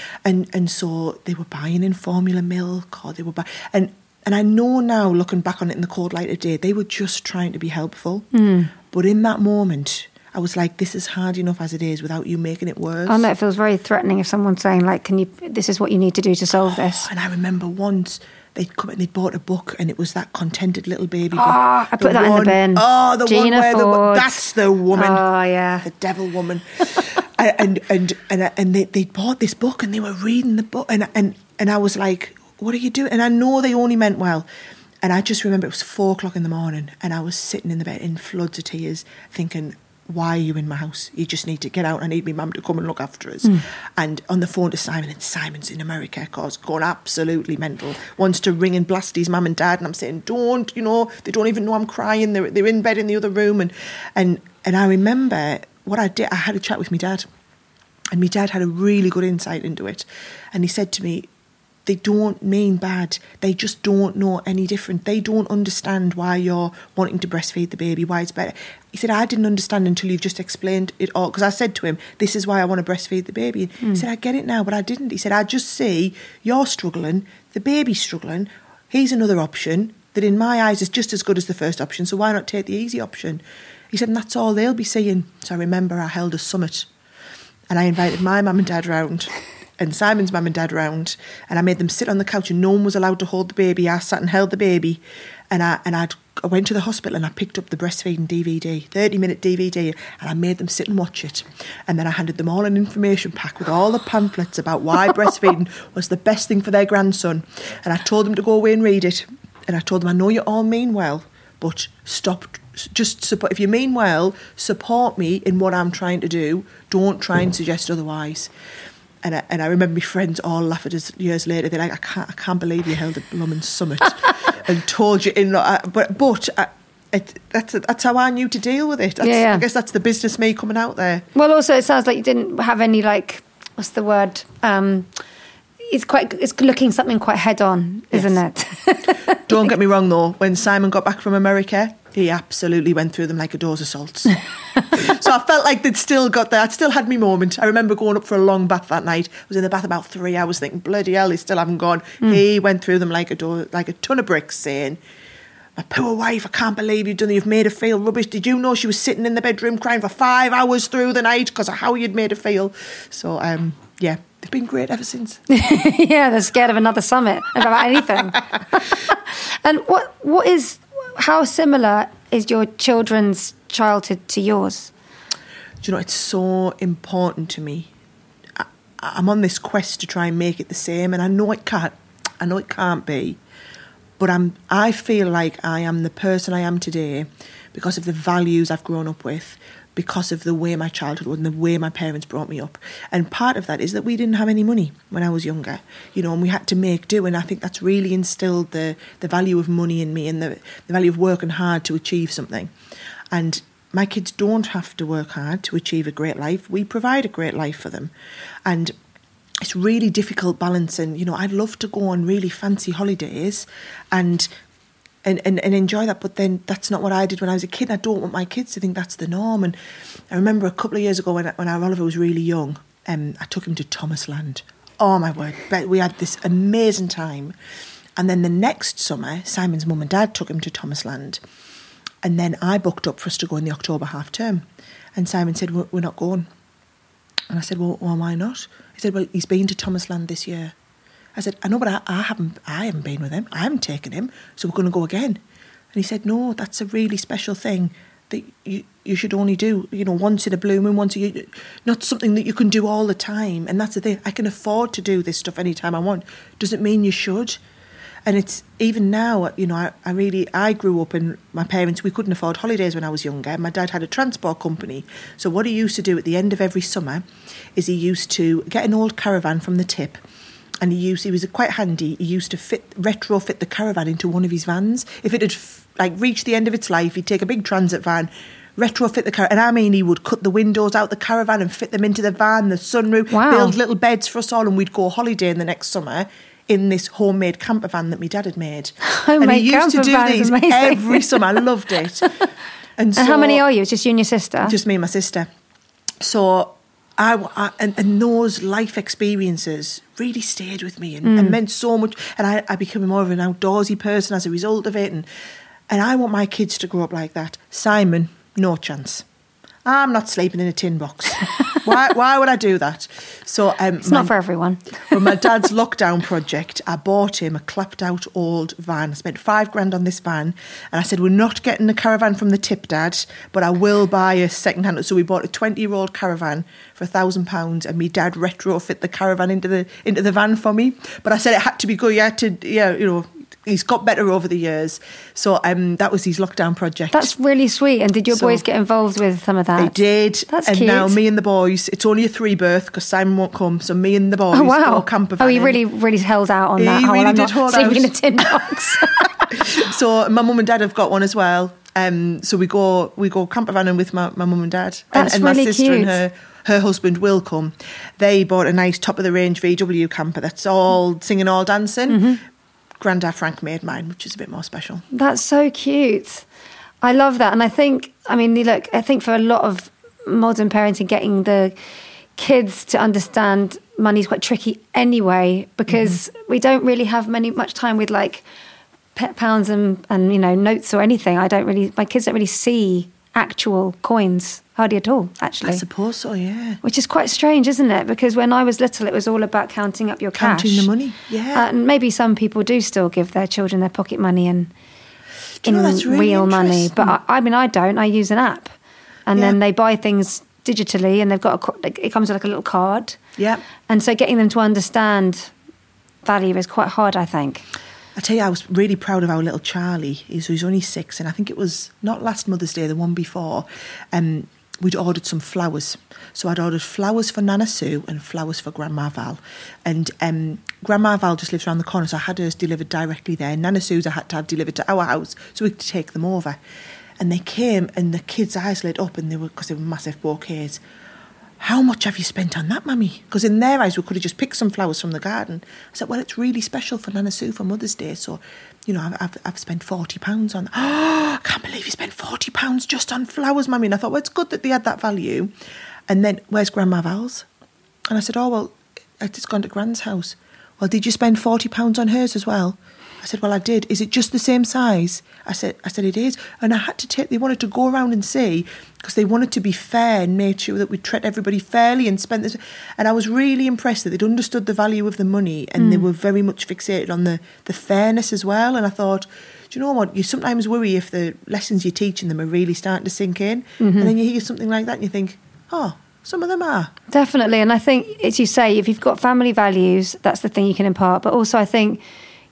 And so they were buying in formula milk, or they were buying... And I know now, looking back on it in the cold light of day, they were just trying to be helpful. But in that moment, I was like, this is hard enough as it is without you making it worse. Oh, no, it feels very threatening if someone's saying, like, this is what you need to do to solve this. And I remember once they'd come and they'd bought a book and it was that Contented Little Baby book. I put that in the bin. Oh, the Gina one where Ford. that's the woman. Oh, yeah. The devil woman. and they bought this book and they were reading the book and I was like, what are you doing? And I know they only meant well. And I just remember it was 4 o'clock in the morning and I was sitting in the bed in floods of tears thinking, why are you in my house? You just need to get out. I need my mum to come and look after us. And on the phone to Simon, and Simon's in America, of course, going absolutely mental, wants to ring and blast his mum and dad. And I'm saying, don't, they don't even know I'm crying. They're in bed in the other room. And I remember what I did. I had a chat with my dad. And my dad had a really good insight into it. And he said to me, they don't mean bad. They just don't know any different. They don't understand why you're wanting to breastfeed the baby, why it's better. He said, I didn't understand until you've just explained it all. Because I said to him, this is why I want to breastfeed the baby. He said, I get it now, but I didn't. He said, I just see you're struggling, the baby's struggling. Here's another option that in my eyes is just as good as the first option, so why not take the easy option? He said, and that's all they'll be seeing. So I remember I held a summit and I invited my mum and dad round and Simon's mum and dad round, and I made them sit on the couch and no one was allowed to hold the baby. I sat and held the baby, and I went to the hospital and I picked up the breastfeeding DVD, 30-minute DVD, and I made them sit and watch it. And then I handed them all an information pack with all the pamphlets about why breastfeeding was the best thing for their grandson. And I told them to go away and read it. And I told them, I know you all mean well, but stop. Just support. If you mean well, support me in what I'm trying to do. Don't try and suggest otherwise. And I remember my friends all laugh at us years later. They're like, I can't believe you held a blooming summit and told you in. But that's how I knew to deal with it. I guess that's the business me coming out there. Well, also it sounds like you didn't have any what's the word? It's looking something quite head on, isn't it? Don't get me wrong though. When Simon got back from America, he absolutely went through them like a dose of salts. So I felt like they'd still got there. I'd still had me moment. I remember going up for a long bath that night. I was in the bath about 3 hours thinking, bloody hell, they still haven't gone. He went through them like a ton of bricks saying, my poor wife, I can't believe you've made her feel rubbish. Did you know she was sitting in the bedroom crying for 5 hours through the night because of how you'd made her feel? So, they've been great ever since. Yeah, they're scared of another summit about anything. And how similar is your children's childhood to yours? Do you know, it's so important to me. I'm on this quest to try and make it the same, and I know it can't be, but I feel like I am the person I am today because of the values I've grown up with, because of the way my childhood was and the way my parents brought me up. And part of that is that we didn't have any money when I was younger, and we had to make do. And I think that's really instilled the value of money in me and the value of working hard to achieve something. And my kids don't have to work hard to achieve a great life. We provide a great life for them. And it's really difficult balancing. I'd love to go on really fancy holidays and enjoy that, but then that's not what I did when I was a kid. I don't want my kids to think that's the norm. And I remember a couple of years ago when our Oliver was really young, I took him to Thomasland. Oh my word. But we had this amazing time. And then the next summer, Simon's mum and dad took him to Thomasland. And then I booked up for us to go in the October half term. And Simon said, we're not going. And I said, well, why not? He said, well, he's been to Thomasland this year. I said, I know, but I haven't been with him. I haven't taken him, so we're going to go again. And he said, no, that's a really special thing that you should only do, once in a blue moon, once a year, not something that you can do all the time. And that's the thing. I can afford to do this stuff anytime I want. Doesn't mean you should. And it's even now, I grew up and my parents, we couldn't afford holidays when I was younger. My dad had a transport company. So what he used to do at the end of every summer is he used to get an old caravan from the tip. And he was quite handy. He used to retrofit the caravan into one of his vans. If it had reached the end of its life, he'd take a big transit van, retrofit the caravan. And I mean, he would cut the windows out the caravan and fit them into the van, the sunroof, build little beds for us all. And we'd go holiday in the next summer in this homemade camper van that my dad had made. And he used to do these every summer. I loved it. And how many are you? It's just you and your sister? Just me and my sister. So and those life experiences really stayed with me and meant so much. And I became more of an outdoorsy person as a result of it. And I want my kids to grow up like that. Simon, no chance. I'm not sleeping in a tin box. Why would I do that? So it's not for everyone. With my dad's lockdown project, I bought him a clapped out old van. I spent $5,000 on this van, and I said, we're not getting a caravan from the tip, Dad, but I will buy a second hand. So we bought a 20-year-old caravan for £1,000, and my dad retrofit the caravan into the van for me. But I said it had to be good. He's got better over the years. So that was his lockdown project. That's really sweet. And did your boys get involved with some of that? They did. That's and cute. Now me and the boys, it's only a 3-berth because Simon won't come. So me and the boys go camper van. Oh, he really, really held out on that. He really did hold out. Sleeping in a tin box. So my mum and dad have got one as well. So we go camper vanning with my mum and dad. That's and really my sister cute. and her husband will come. They bought a nice top of the range VW camper that's all singing, all dancing. Mm-hmm. Grandad Frank made mine, which is a bit more special. That's so cute. I love that. And I think for a lot of modern parenting, getting the kids to understand money is quite tricky anyway, because we don't really have much time with pounds and notes or anything. My kids don't really see actual coins hardly at all, actually. I suppose so, yeah. Which is quite strange, isn't it? Because when I was little, it was all about counting up your cash. Counting the money, yeah. And maybe some people do still give their children their pocket money and that's really real money. But I don't. I use an app. And then they buy things digitally, and they've got it comes with a little card. Yeah. And so getting them to understand value is quite hard, I think. I tell you, I was really proud of our little Charlie. He's only 6, and I think it was not last Mother's Day, the one before. We'd ordered some flowers. So I'd ordered flowers for Nana Sue and flowers for Grandma Val. And Grandma Val just lives around the corner, so I had hers delivered directly there. Nana Sue's I had to have delivered to our house so we could take them over. And they came, and the kids' eyes lit up, and because they were massive bouquets. How much have you spent on that, Mummy? Because in their eyes, we could have just picked some flowers from the garden. I said, well, it's really special for Nana Sue for Mother's Day, so, I've spent £40 on that. Oh, I can't believe you spent £40 just on flowers, Mummy. And I thought, well, it's good that they had that value. And then, where's Grandma Val's? And I said, oh, well, it's gone to Grand's house. Well, did you spend £40 on hers as well? I said, well, I did. Is it just the same size? I said, it is. And I had to they wanted to go around and see, because they wanted to be fair and made sure that we treat everybody fairly and spent this. And I was really impressed that they'd understood the value of the money, and they were very much fixated on the fairness as well. And I thought, do you know what? You sometimes worry if the lessons you're teaching them are really starting to sink in. Mm-hmm. And then you hear something like that and you think, oh, some of them are. Definitely. And I think, as you say, if you've got family values, that's the thing you can impart. But also I think,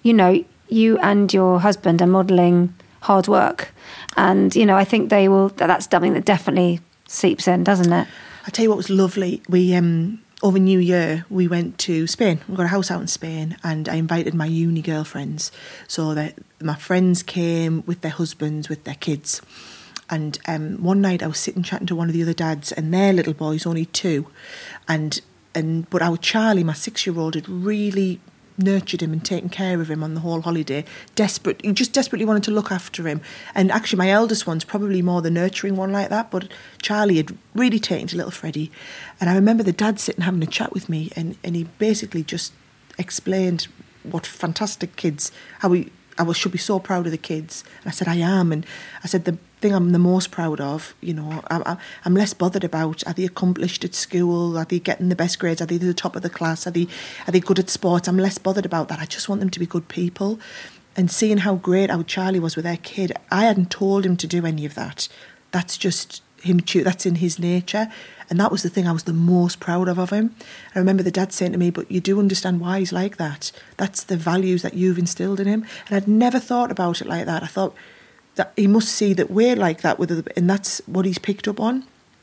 you and your husband are modelling hard work. And, I think that's something that definitely seeps in, doesn't it? I tell you what was lovely. We, over New Year, we went to Spain. We got a house out in Spain, and I invited my uni girlfriends. So that my friends came with their husbands, with their kids. And one night I was sitting chatting to one of the other dads, and their little boy's only 2. But our Charlie, my 6-year-old, had really nurtured him and taken care of him on the whole holiday. He just desperately wanted to look after him. And actually my eldest one's probably more the nurturing one like that, but Charlie had really taken to little Freddie. And I remember the dad sitting having a chat with me, and he basically just explained what fantastic kids, I should be so proud of the kids. And I said, I am. And I said, the thing I'm the most proud of, you know, I'm less bothered about, are they accomplished at school? Are they getting the best grades? Are they the top of the class? Are they good at sports? I'm less bothered about that. I just want them to be good people. And seeing how Charlie was with their kid, I hadn't told him to do any of that. That's just him, that's in his nature. And that was the thing I was the most proud of him. I remember the dad saying to me, but you do understand why he's like that. That's the values that you've instilled in him. And I'd never thought about it like that. I thought that he must see that we're like that, and that's what he's picked up on.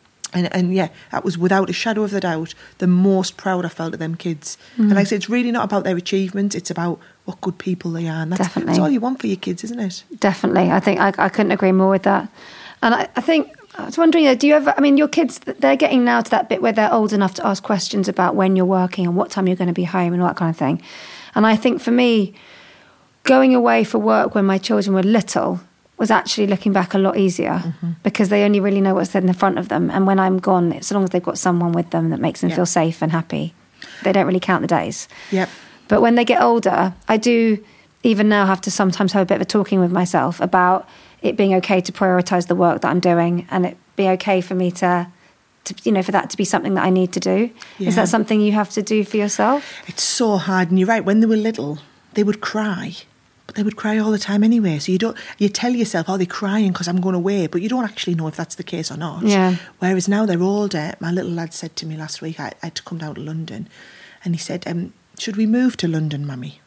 And yeah, that was without a shadow of a doubt the most proud I felt of them kids. And like I said, it's really not about their achievements, it's about what good people they are. And that's all you want for your kids, isn't it? Definitely. I think I couldn't agree more with that. And I think, I was wondering, do you ever, I mean, your kids, they're getting now to that bit where they're old enough to ask questions about when you're working and what time you're going to be home and all that kind of thing. And I think for me, going away for work when my children were little was actually, looking back, a lot easier because they only really know what's in the front of them. And when I'm gone, as long as they've got someone with them that makes them feel safe and happy, they don't really count the days. Yep. But when they get older, I do even now have to sometimes have a bit of a talking with myself about it being okay to prioritise the work that I'm doing, and it be okay for me to you know, for that to be something that I need to do. Yeah. Is that something you have to do for yourself? It's so hard, and you're right. When they were little, they would cry, but they would cry all the time anyway. So you tell yourself, oh, they're crying because I'm going away, but you don't actually know if that's the case or not. Yeah. Whereas now they're older. My little lad said to me last week, I had to come down to London, and he said, should we move to London, Mummy?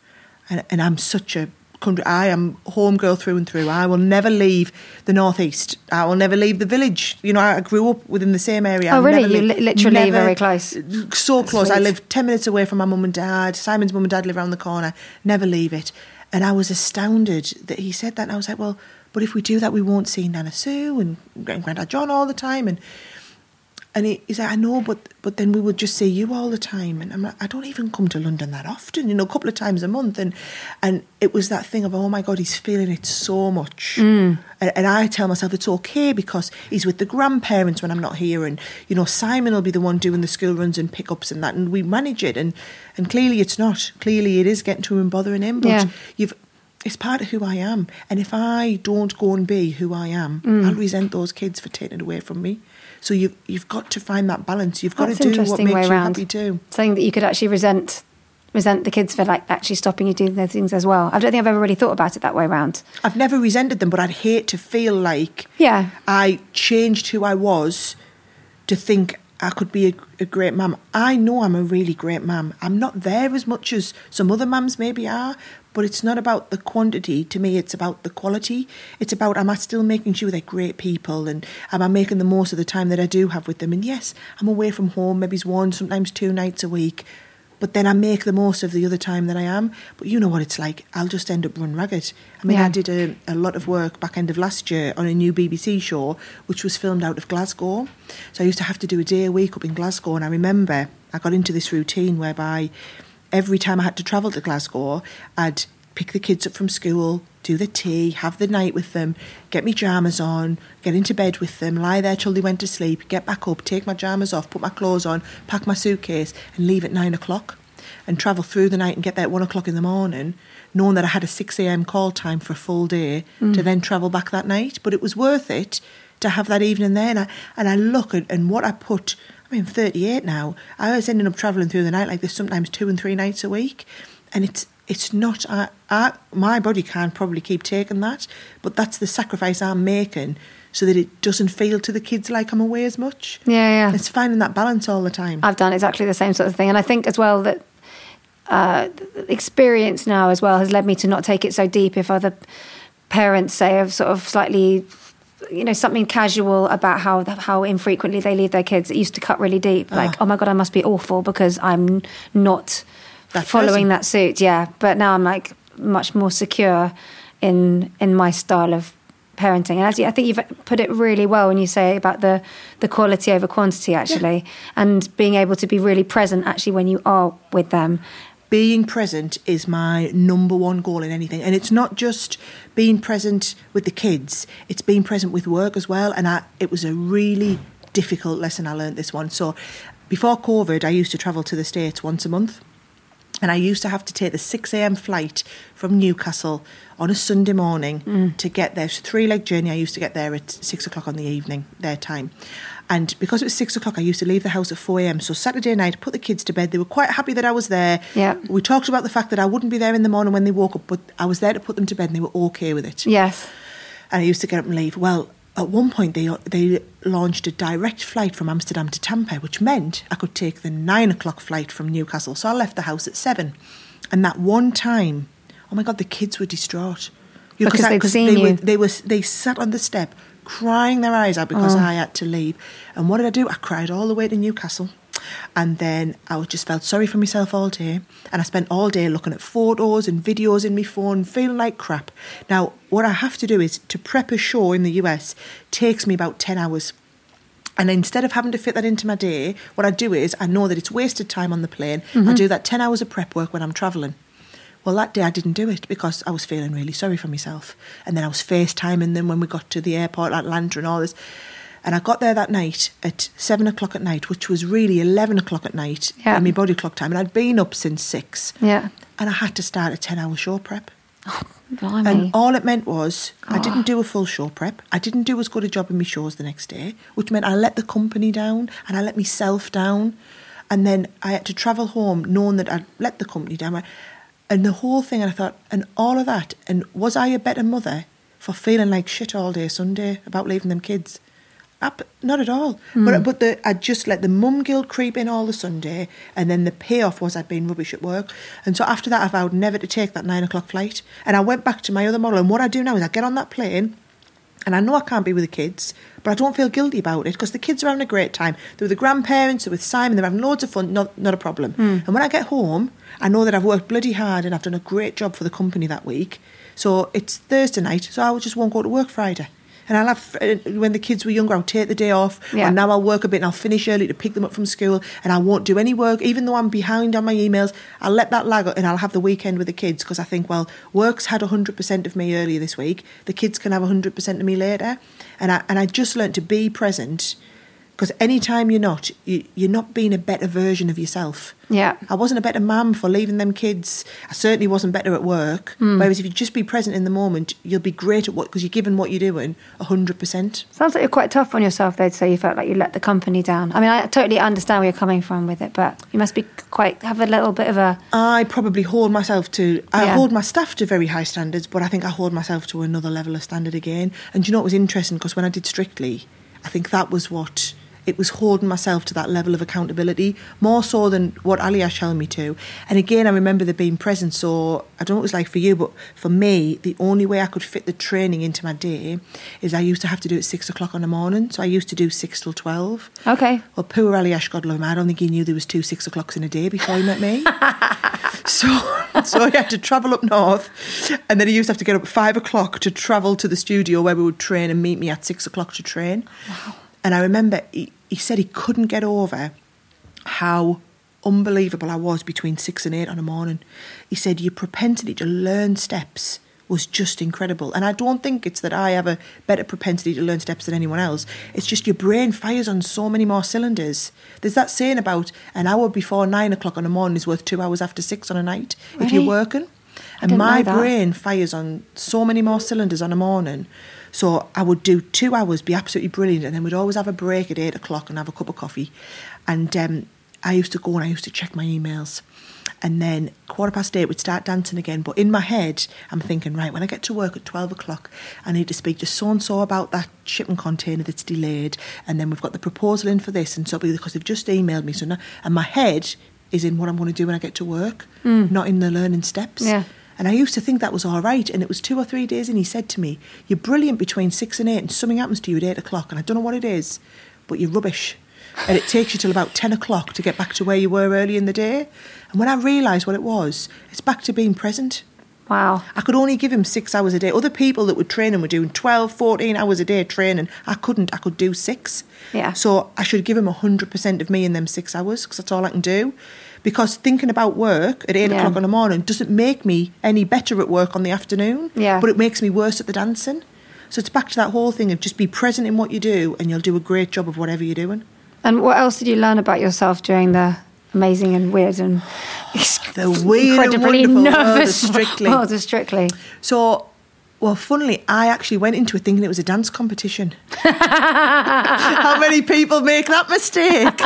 And I'm such a country. I am home girl through and through. I will never leave the northeast. I will never leave the village. You know, I grew up within the same area. Oh, really? You literally very close. So close. Sweet. I live 10 minutes away from my mum and dad. Simon's mum and dad live around the corner. Never leave it. And I was astounded that he said that. And I was like, well, but if we do that, we won't see Nana Sue and Grandad John all the time. And he's like, I know, but then we would just see you all the time. And I'm like, I don't even come to London that often, you know, a couple of times a month. And it was that thing of, oh my God, he's feeling it so much. And I tell myself it's okay because he's with the grandparents when I'm not here. And, you know, Simon will be the one doing the school runs and pickups and that. And we manage it. And clearly it's not. Clearly it is getting to him and bothering him. But it's part of who I am. And if I don't go and be who I am, I'll resent those kids for taking it away from me. So you've got to find that balance. You've got to do what makes you happy too. Saying that you could actually resent the kids for like actually stopping you doing their things as well. I don't think I've ever really thought about it that way around. I've never resented them, but I'd hate to feel like I changed who I was to think I could be a great mum. I know I'm a really great mum. I'm not there as much as some other mums maybe are, but it's not about the quantity. To me, it's about the quality. It's about, am I still making sure they're great people, and am I making the most of the time that I do have with them? And yes, I'm away from home, maybe 1, sometimes 2 nights a week, but then I make the most of the other time that I am. But you know what it's like. I'll just end up run ragged. I mean, I did a lot of work back end of last year on a new BBC show, which was filmed out of Glasgow. So I used to have to do a day a week up in Glasgow. And I remember I got into this routine whereby every time I had to travel to Glasgow, I'd pick the kids up from school, do the tea, have the night with them, get my pyjamas on, get into bed with them, lie there till they went to sleep, get back up, take my pyjamas off, put my clothes on, pack my suitcase and leave at 9 o'clock and travel through the night and get there at 1 o'clock in the morning, knowing that I had a 6 a.m. call time for a full day to then travel back that night. But it was worth it to have that evening there. And I look at and what I put, I mean, I'm 38 now. I was ending up travelling through the night like this, sometimes 2 and 3 nights a week. And it's not, my body can't probably keep taking that, but that's the sacrifice I'm making so that it doesn't feel to the kids like I'm away as much. Yeah. It's finding that balance all the time. I've done exactly the same sort of thing. And I think as well that experience now as well has led me to not take it so deep if other parents say have sort of slightly, you know, something casual about how infrequently they leave their kids. It used to cut really deep. Like, oh my God, I must be awful because I'm not following that suit. Yeah. But now I'm like much more secure in my style of parenting. And I think you've put it really well when you say about the quality over quantity, actually, and being able to be really present actually when you are with them. being present is my number one goal in anything. And it's not just being present with the kids, it's being present with work as well. And it was a really difficult lesson I learned this one. So before COVID, I used to travel to the States once a month. And I used to have to take the 6 a.m. flight from Newcastle on a Sunday morning to get there. It's a 3-leg journey. I used to get there at 6 o'clock on the evening, their time. And because it was 6 o'clock, I used to leave the house at 4 a.m. So Saturday night, I put the kids to bed. They were quite happy that I was there. Yeah. We talked about the fact that I wouldn't be there in the morning when they woke up, but I was there to put them to bed and they were okay with it. Yes. And I used to get up and leave. Well, at one point, they launched a direct flight from Amsterdam to Tampa, which meant I could take the 9 o'clock flight from Newcastle. So I left the house at 7. And that one time, oh my God, the kids were distraught. Because they'd seen you. They sat on the step crying their eyes out because I had to leave. And what did I do? I cried all the way to Newcastle. And then I just felt sorry for myself all day. And I spent all day looking at photos and videos in my phone, feeling like crap. Now, what I have to do is to prep a show in the US takes me about 10 hours. And instead of having to fit that into my day, what I do is I know that it's wasted time on the plane. I do that 10 hours of prep work when I'm travelling. Well, that day I didn't do it because I was feeling really sorry for myself. And then I was FaceTiming them when we got to the airport, Atlanta and all this. And I got there that night at 7 o'clock at night, which was really 11 o'clock at night in my body clock time. And I'd been up since 6. Yeah. And I had to start a 10-hour show prep. Oh, blimey. And all it meant was I didn't do a full show prep. I didn't do as good a job in my shows the next day, which meant I let the company down and I let myself down. And then I had to travel home knowing that I'd let the company down. And the whole thing, and I thought, and all of that, and was I a better mother for feeling like shit all day Sunday about leaving them kids? Not at all. But I just let the mum guilt creep in all the Sunday, and then the payoff was I'd been rubbish at work. And so after that, I vowed never to take that 9 o'clock flight. And I went back to my other model, and what I do now is I get on that plane, and I know I can't be with the kids, but I don't feel guilty about it because the kids are having a great time. They're with the grandparents, they're with Simon, they're having loads of fun, not a problem. And when I get home, I know that I've worked bloody hard and I've done a great job for the company that week. So it's Thursday night, so I just won't go to work Friday. And I'll have, when the kids were younger, I'll take the day off. Yeah. And now I'll work a bit and I'll finish early to pick them up from school. And I won't do any work. Even though I'm behind on my emails, I'll let that lag and I'll have the weekend with the kids because I think, well, work's had 100% of me earlier this week. The kids can have 100% of me later. And I just learned to be present because anytime you're not being a better version of yourself. Yeah. I wasn't a better mum for leaving them kids. I certainly wasn't better at work. Whereas if you just be present in the moment, you'll be great at what, because you're giving what you're doing 100%. Sounds like you're quite tough on yourself, though, to say you felt like you let the company down. I mean, I totally understand where you're coming from with it, but you must be have a little bit of a... I probably hold myself to... I hold my staff to very high standards, but I think I hold myself to another level of standard again. And do you know what was interesting? Because when I did Strictly, I think that was what... It was holding myself to that level of accountability, more so than what Aliash held me to. And again, I remember there being present. So I don't know what it was like for you, but for me, the only way I could fit the training into my day is I used to have to do it 6 o'clock in the morning. So I used to do 6 till 12. Okay. Well, poor Aliash, God love him, I don't think he knew there was 2 6 o'clocks in a day before he met me. So he had to travel up north, and then he used to have to get up at 5 o'clock to travel to the studio where we would train and meet me at 6 o'clock to train. Wow. And I remember he said he couldn't get over how unbelievable I was between 6 and 8 on a morning. He said your propensity to learn steps was just incredible. And I don't think it's that I have a better propensity to learn steps than anyone else. It's just your brain fires on so many more cylinders. There's that saying about an hour before 9 o'clock on a morning is worth 2 hours after 6 on a night, if you're working. And my brain fires on so many more cylinders on a morning. So I would do 2 hours, be absolutely brilliant, and then we'd always have a break at 8 o'clock and have a cup of coffee. And I used to go and I used to check my emails. And then 8:15, we'd start dancing again. But in my head, I'm thinking, right, when I get to work at 12 o'clock, I need to speak to so-and-so about that shipping container that's delayed. And then we've got the proposal in for this. And so because they've just emailed me. So now, and my head is in what I'm going to do when I get to work, not in the learning steps. Yeah. And I used to think that was all right. And it was 2 or 3 days and he said to me, you're brilliant between 6 and 8 and something happens to you at 8 o'clock. And I don't know what it is, but you're rubbish. And it takes you till about 10 o'clock to get back to where you were early in the day. And when I realised what it was, it's back to being present. Wow. I could only give him 6 hours a day. Other people that were training were doing 12, 14 hours a day training. I couldn't. I could do 6. Yeah. So I should give him 100% of me in them 6 hours because that's all I can do. because thinking about work at 8 Yeah. o'clock in the morning doesn't make me any better at work on the afternoon, Yeah. but it makes me worse at the dancing. So it's back to that whole thing of just be present in what you do and you'll do a great job of whatever you're doing. And what else did you learn about yourself during the amazing and weird and The weird and incredibly wonderful world of nervous Strictly. world of Strictly? So, well, funnily, I actually went into it thinking it was a dance competition. How many people make that mistake?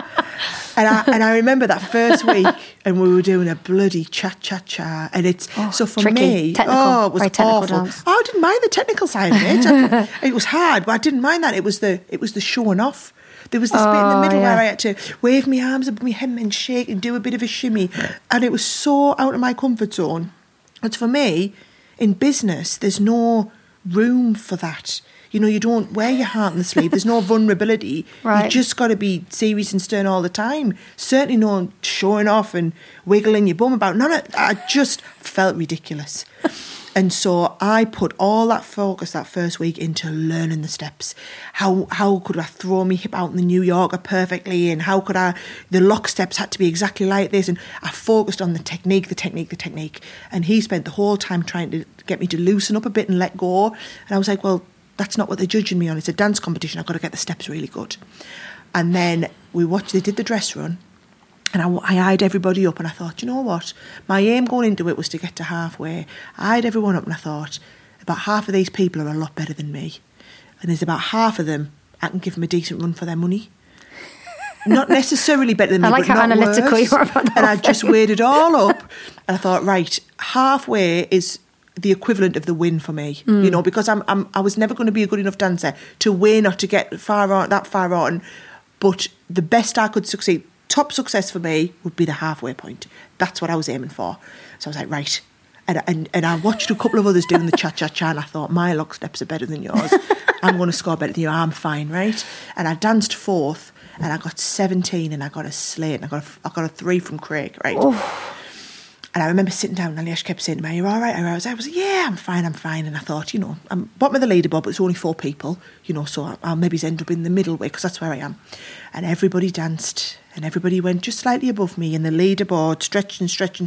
And I remember that first week, and we were doing a bloody cha-cha-cha, and it's so for tricky, me, technical, it was very technical awful. dance. I didn't mind the technical side of it. It was hard, but I didn't mind that. It was the showing off. There was this bit in the middle where I had to wave my arms above my head and shake and do a bit of a shimmy, and it was so out of my comfort zone. But for me, in business, there's no room for that. You know, you don't wear your heart on the sleeve. There's no vulnerability. Right. You just got to be serious and stern all the time. Certainly no showing off and wiggling your bum about. None of I just felt ridiculous. And so I put all that focus that first week into learning the steps. How could I throw my hip out in the New Yorker perfectly, and how could the lock steps had to be exactly like this, and I focused on the technique. And he spent the whole time trying to get me to loosen up a bit and let go. And I was like, well, that's not what they're judging me on. It's a dance competition. I've got to get the steps really good. And then they did the dress run. And I eyed everybody up and I thought, you know what? My aim going into it was to get to halfway. I eyed everyone up and I thought, about half of these people are a lot better than me. And there's about half of them, I can give them a decent run for their money. Not necessarily better than me, I like but how not analytical worse. you are about that. And I just weighed it all up. And I thought, right, halfway is the equivalent of the win for me, you know, because I was never going to be a good enough dancer to win or to get that far on. But the best I could succeed, top success for me would be the halfway point. That's what I was aiming for. So I was like, right. And I watched a couple of others doing the cha-cha-cha and I thought, my lock steps are better than yours. I'm going to score better than you. I'm fine, right? And I danced fourth and I got 17 and I got a slate and I got a 3 from Craig, right? Oh. And I remember sitting down and Alish kept saying to me, are you all right? I was like, yeah, I'm fine. And I thought, you know, I'm bottom of the leaderboard, but it's only 4 people, you know, so I'll maybe end up in the middle way because that's where I am. And everybody danced and everybody went just slightly above me in the leaderboard, stretching.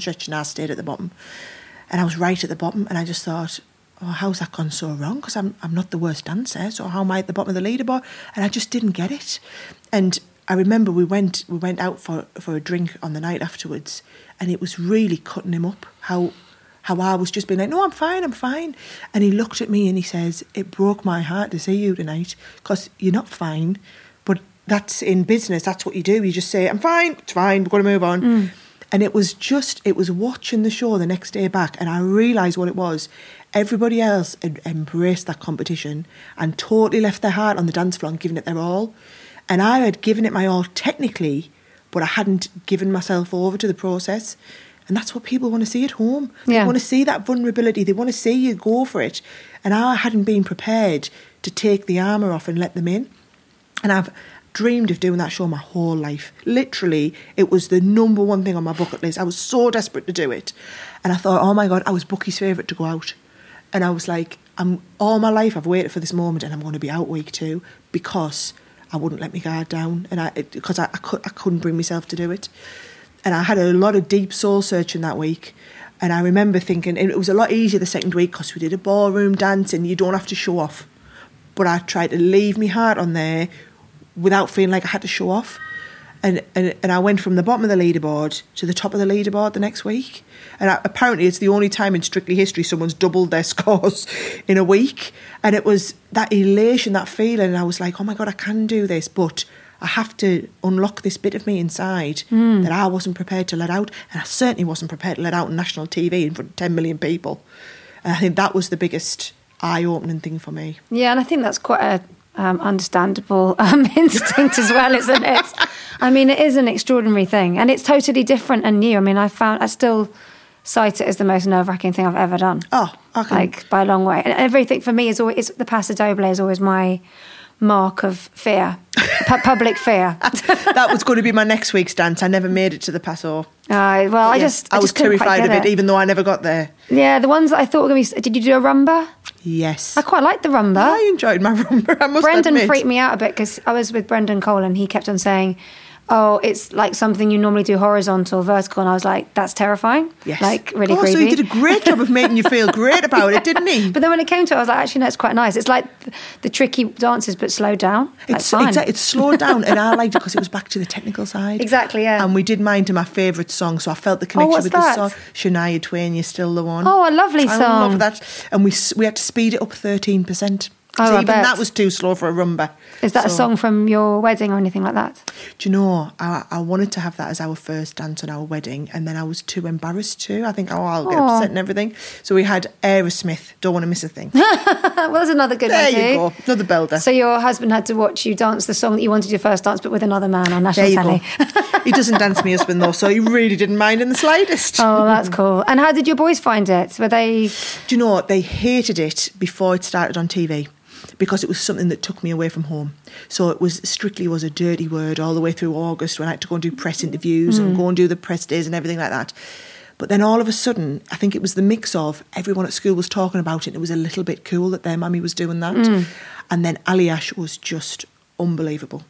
I stayed at the bottom. And I was right at the bottom and I just thought, oh, how's that gone so wrong? Because I'm not the worst dancer, so how am I at the bottom of the leaderboard? And I just didn't get it. And I remember we went out for a drink on the night afterwards, and it was really cutting him up how I was just being like, no, I'm fine. And he looked at me and he says, it broke my heart to see you tonight because you're not fine, but that's in business, that's what you do. You just say, I'm fine, it's fine, we're going to move on. And it was watching the show the next day back, and I realised what it was. Everybody else had embraced that competition and totally left their heart on the dance floor and given it their all. And I had given it my all technically, but I hadn't given myself over to the process. And that's what people want to see at home. Yeah. They want to see that vulnerability. They want to see you go for it. And I hadn't been prepared to take the armour off and let them in. And I've dreamed of doing that show my whole life. Literally, it was the number one thing on my bucket list. I was so desperate to do it. And I thought, oh my God, I was Bucky's favourite to go out. And I was like, all my life I've waited for this moment and I'm going to be out week 2 because I wouldn't let my guard down because I couldn't bring myself to do it. And I had a lot of deep soul searching that week. And I remember thinking, and it was a lot easier the second week because we did a ballroom dance and you don't have to show off. But I tried to leave my heart on there without feeling like I had to show off. And I went from the bottom of the leaderboard to the top of the leaderboard the next week. And apparently it's the only time in Strictly history someone's doubled their scores in a week. And it was that elation, that feeling. And I was like, oh my God, I can do this. But I have to unlock this bit of me inside that I wasn't prepared to let out. And I certainly wasn't prepared to let out on national TV in front of 10 million people. And I think that was the biggest eye-opening thing for me. Yeah, and I think that's quite a understandable instinct as well, isn't it? I mean, it is an extraordinary thing, and it's totally different and new. I mean, I still cite it as the most nerve-wracking thing I've ever done. Oh, okay. Like by a long way. And everything for me is always the Paso Doble is always my mark of fear, public fear. That was going to be my next week's dance. I never made it to the Paso. Well, I was terrified of it, even though I never got there. Yeah, the ones that I thought were going to be... Did you do a rumba? Yes. I quite liked the rumba. I enjoyed my rumba, I must Brendan admit. freaked me out a bit because I was with Brendan Cole and he kept on saying, oh, it's like something you normally do horizontal, vertical, and I was like, that's terrifying. Yes. Like, really So creepy. he did a great job of making you feel great about it, didn't he? But then when it came to it, I was like, actually, no, it's quite nice. It's like the tricky dances, but slowed down. That's fine. It's slowed down, and I liked it because it was back to the technical side. Exactly, yeah. And we did mine to my favourite song, so I felt the connection what's with that? the song. Shania Twain, You're Still the One. Oh, a lovely I song. love that. And we had to speed it up 13%. Oh, So I even bet. that was too slow for a rumba. Is that a So- song from your wedding or anything like that? Do you know, I wanted to have that as our first dance on our wedding, and then I was too embarrassed to. I think, I'll get upset and everything. So we had Aerosmith, Don't Want to Miss a Thing. Well, that's another good There one too. you go, another belter. So your husband had to watch you dance the song that you wanted your first dance, but with another man on There national you telly. go. He doesn't dance, my husband, though, so he really didn't mind in the slightest. Oh, that's cool. And how did your boys find it? Were they... Do you know what? They hated it before it started on TV because it was something that took me away from home. So it was strictly was a dirty word all the way through August when I had to go and do press interviews and go and do the press days and everything like that. But then all of a sudden, I think it was the mix of everyone at school was talking about it, and it was a little bit cool that their mummy was doing that. And then Aliash was just unbelievable.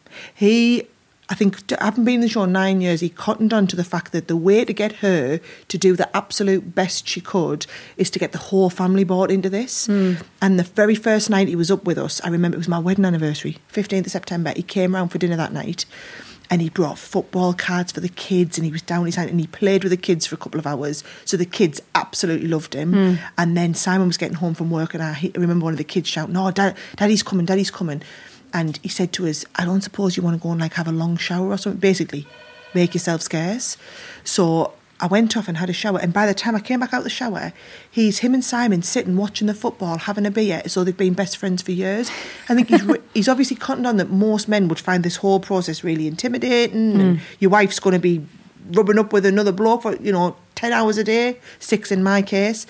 I think, having been in the show 9 years, he cottoned on to the fact that the way to get her to do the absolute best she could is to get the whole family bought into this. And the very first night he was up with us, I remember it was my wedding anniversary, 15th of September, he came round for dinner that night and he brought football cards for the kids and he was down his hand and he played with the kids for a couple of hours. So the kids absolutely loved him. And then Simon was getting home from work and I remember one of the kids shouting, "No, Daddy's coming, Daddy's coming." And he said to us, "I don't suppose you want to go and like have a long shower or something. Basically, make yourself scarce." So I went off and had a shower. And by the time I came back out of the shower, him and Simon sitting watching the football, having a beer, as though they've been best friends for years. I think he's obviously cottoned on that most men would find this whole process really intimidating. And your wife's going to be rubbing up with another bloke for 10 hours a day, 6 in my case,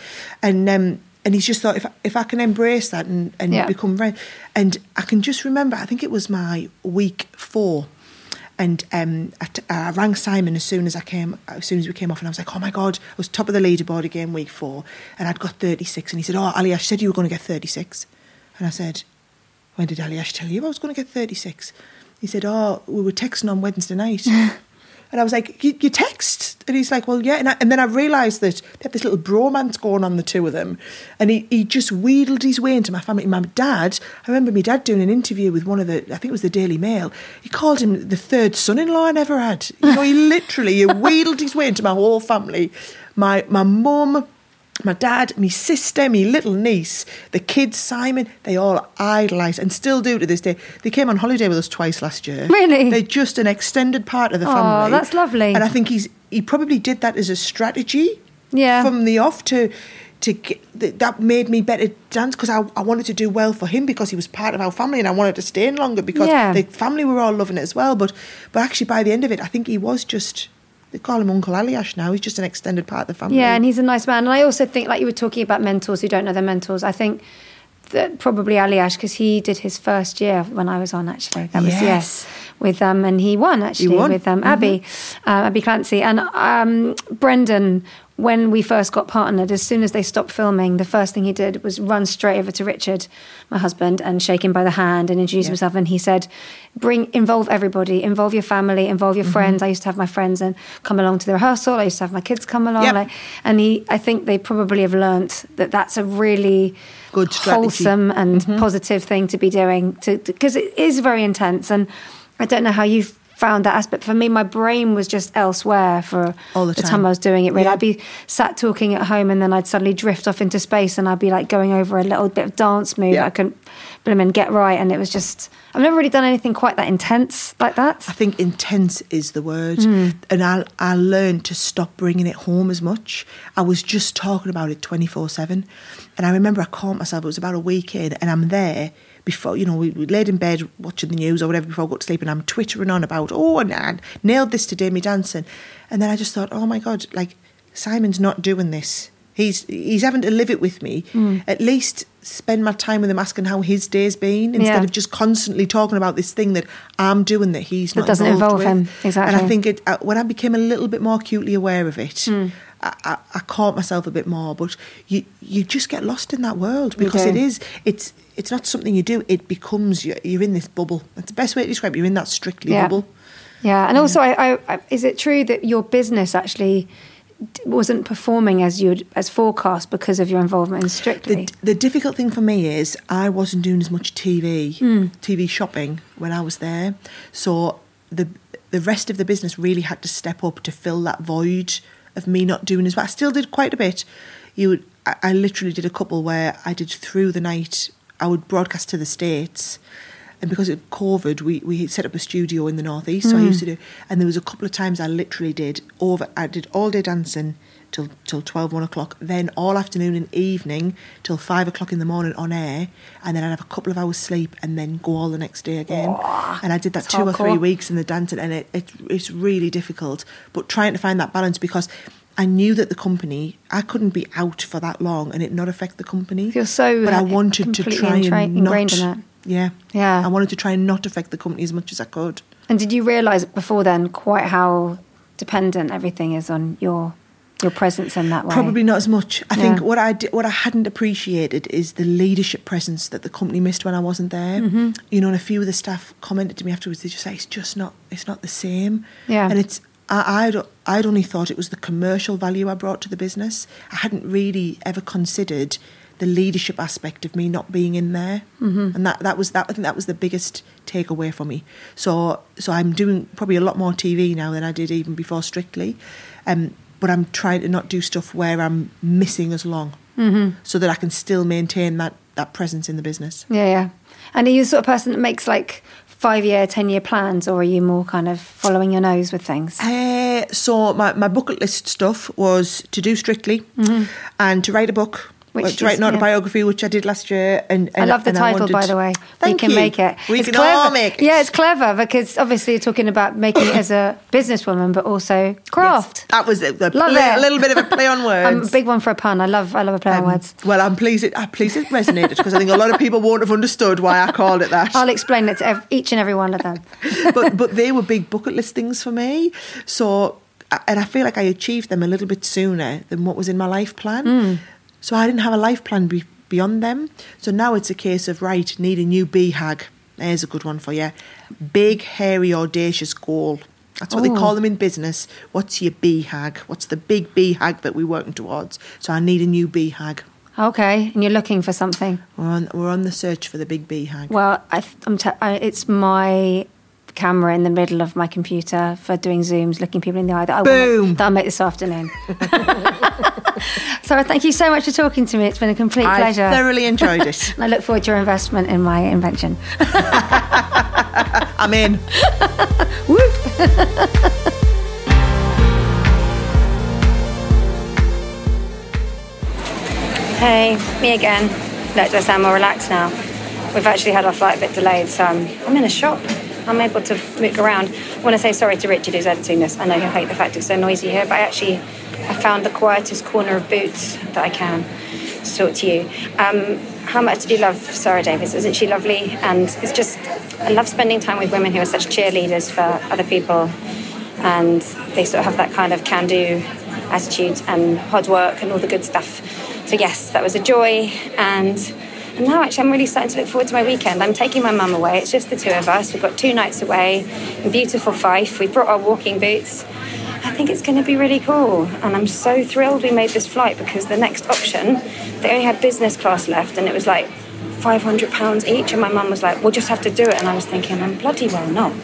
and he's just thought, if I can embrace that and become friends. And I can just remember, I think it was my week 4. And I rang Simon as soon as we came off, and I was like, "Oh my God!" I was top of the leaderboard again, week 4, and I'd got 36. And he said, "Oh, Aliash said you were going to get 36." And I said, "When did Aliash tell you I was going to get 36?" He said, "Oh, we were texting on Wednesday night." And I was like, you text? And he's like, "Well, yeah." And then I realised that they had this little bromance going on, the two of them. And he just wheedled his way into my family. My dad, I remember my dad doing an interview with one of I think it was the Daily Mail. He called him the third son-in-law I never had. He wheedled his way into my whole family. My mum, my dad, my sister, my little niece, the kids, Simon, they all idolised and still do to this day. They came on holiday with us twice last year. Really? They're just an extended part of the family. Oh, that's lovely. And I think he probably did that as a strategy from the off to get, that made me better dance because I wanted to do well for him because he was part of our family and I wanted to stay in longer because the family were all loving it as well. But actually by the end of it, I think he was just... They call him Uncle Aliash now. He's just an extended part of the family. Yeah, and he's a nice man. And I also think, like you were talking about mentors who don't know their mentors, I think that probably Aliash, because he did his first year when I was on, actually. That was, with and he won, actually, with Abby Clancy. And Brendan, when we first got partnered, as soon as they stopped filming, the first thing he did was run straight over to Richard, my husband, and shake him by the hand and introduce himself. And he said, involve everybody, involve your family, involve your friends. I used to have my friends and come along to the rehearsal. I used to have my kids come along. I think they probably have learnt that that's a really good strategy, wholesome and positive thing to be doing, because it is very intense. And I don't know how you've found that aspect. For me, my brain was just elsewhere for all the time I was doing it. Really, I'd be sat talking at home, and then I'd suddenly drift off into space, and I'd be like going over a little bit of dance move I couldn't get right, and it was just... I've never really done anything quite that intense like that. I think intense is the word, and I learned to stop bringing it home as much. I was just talking about it 24/7, and I remember I caught myself. It was about a week in, and I'm there. Before, we laid in bed watching the news or whatever before I got to sleep, and I'm twittering on about, and I nailed this today, me dancing. And then I just thought, oh my God, like, Simon's not doing this. He's having to live it with me. At least spend my time with him asking how his day's been instead of just constantly talking about this thing that I'm doing that he's not that doesn't involved involve with. him. Exactly. And I think when I became a little bit more acutely aware of it, I caught myself a bit more. But you just get lost in that world because it's not something you do. It becomes you're in this bubble. That's the best way to describe it. You're in that strictly bubble. Yeah, and also, I is it true that your business actually wasn't performing as forecast because of your involvement in Strictly? The difficult thing for me is I wasn't doing as much TV shopping when I was there, so the rest of the business really had to step up to fill that void of me not doing as well. I still did quite a bit. I literally did a couple where I did through the night. I would broadcast to the States. And because of COVID, we set up a studio in the Northeast, so I used to do. And there was a couple of times I literally did all day dancing till 12, 1 o'clock, then all afternoon and evening till 5 o'clock in the morning on air, and then I'd have a couple of hours sleep and then go all the next day again. And I did that 2 or 3 weeks in the dancing, and it's really difficult. But trying to find that balance, because I knew that the company, I couldn't be out for that long and it not affect the company. You're so but I wanted to try and ingrained in that. Yeah. Yeah. I wanted to try and not affect the company as much as I could. And did you realise before then quite how dependent everything is on your presence in that way? Probably not as much. I think what I hadn't appreciated is the leadership presence that the company missed when I wasn't there. Mm-hmm. You know, and a few of the staff commented to me afterwards, they just say, it's not the same. Yeah. And I'd only thought it was the commercial value I brought to the business. I hadn't really ever considered the leadership aspect of me not being in there. Mm-hmm. And I think that was the biggest takeaway for me. So I'm doing probably a lot more TV now than I did even before Strictly. But I'm trying to not do stuff where I'm missing as long, so that I can still maintain that presence in the business. Yeah. And are you the sort of person that makes like 5-year, 10-year plans, or are you more kind of following your nose with things? So my bucket list stuff was to do Strictly and to write a book. To write an autobiography, which I did last year. And I love the title, by the way. Thank you. We can make it. We can all make it. Yeah, it's clever because obviously you're talking about making it as a businesswoman, but also craft. Yes, that was a little bit of a play on words. I'm a big one for a pun. I love a play on words. Well, I'm pleased it resonated, because I think a lot of people won't have understood why I called it that. I'll explain it to each and every one of them. but they were big bucket list things for me. So, and I feel like I achieved them a little bit sooner than what was in my life plan. So I didn't have a life plan beyond them. So now it's a case of, right, need a new BHAG. There's a good one for you. Big, hairy, audacious goal. That's what they call them in business. What's your BHAG? What's the big BHAG that we're working towards? So I need a new BHAG. Okay, and you're looking for something. We're on the search for the big BHAG. Well, it's my camera in the middle of my computer for doing Zooms, looking people in the eye that I'll make this afternoon. Sarah, thank you so much for talking to me. It's been a complete pleasure. I thoroughly enjoyed it. And I look forward to your investment in my invention. I'm in. Woo! Hey, me again. Look, do I sound more relaxed now? We've actually had our flight a bit delayed, so I'm in a shop. I'm able to look around. I want to say sorry to Richard, who's editing this. I know he'll hate the fact it's so noisy here, but I found the quietest corner of Boots that I can to talk to you. How much did you love Sarah Davies? Isn't she lovely? And it's just, I love spending time with women who are such cheerleaders for other people, and they sort of have that kind of can-do attitude and hard work and all the good stuff. So yes, that was a joy. And now actually I'm really starting to look forward to my weekend. I'm taking my mum away. It's just the two of us. We've got 2 nights away in beautiful Fife. We brought our walking boots. I think it's going to be really cool. And I'm so thrilled we made this flight, because the next option, they only had business class left, and it was like £500 each. And my mum was like, we'll just have to do it. And I was thinking, I'm bloody well not.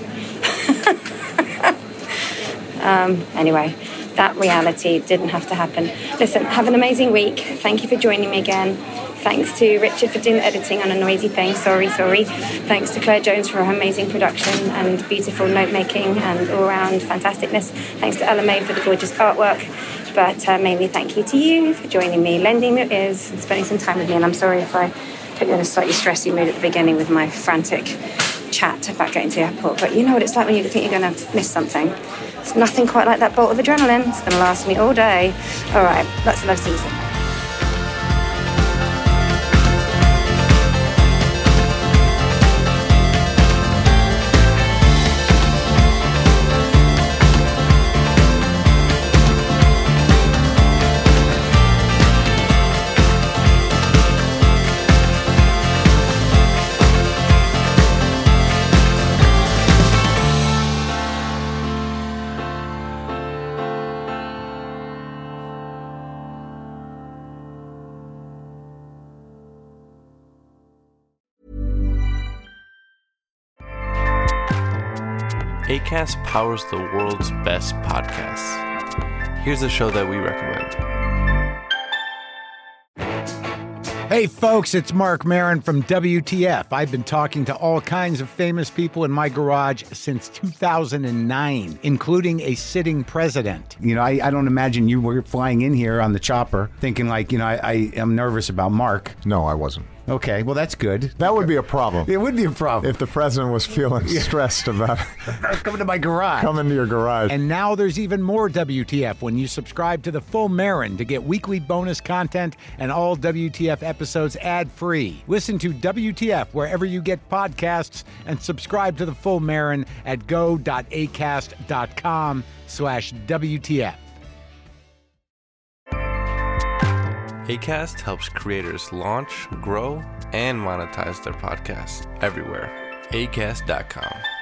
Anyway, that reality didn't have to happen. Listen, have an amazing week. Thank you for joining me again. Thanks to Richard for doing the editing on a noisy thing. Sorry. Thanks to Claire Jones for her amazing production and beautiful note-making and all-round fantasticness. Thanks to Ella May for the gorgeous artwork. But mainly thank you to you for joining me, lending your ears and spending some time with me. And I'm sorry if I put you in a slightly stressy mood at the beginning with my frantic chat about getting to the airport. But you know what it's like when you think you're going to miss something. It's nothing quite like that bolt of adrenaline. It's going to last me all day. All right, lots of love, Susan. Acast powers the world's best podcasts. Here's a show that we recommend. Hey folks, it's Mark Maron from WTF. I've been talking to all kinds of famous people in my garage since 2009, including a sitting president. You know, I don't imagine you were flying in here on the chopper thinking like, I am nervous about Mark. No, I wasn't. Okay, well, that's good. That would be a problem. It would be a problem. If the president was feeling stressed about coming to my garage. Coming to your garage. And now there's even more WTF when you subscribe to the Full Marin to get weekly bonus content and all WTF episodes ad-free. Listen to WTF wherever you get podcasts and subscribe to the Full Marin at go.acast.com/WTF. Acast helps creators launch, grow, and monetize their podcasts everywhere. Acast.com.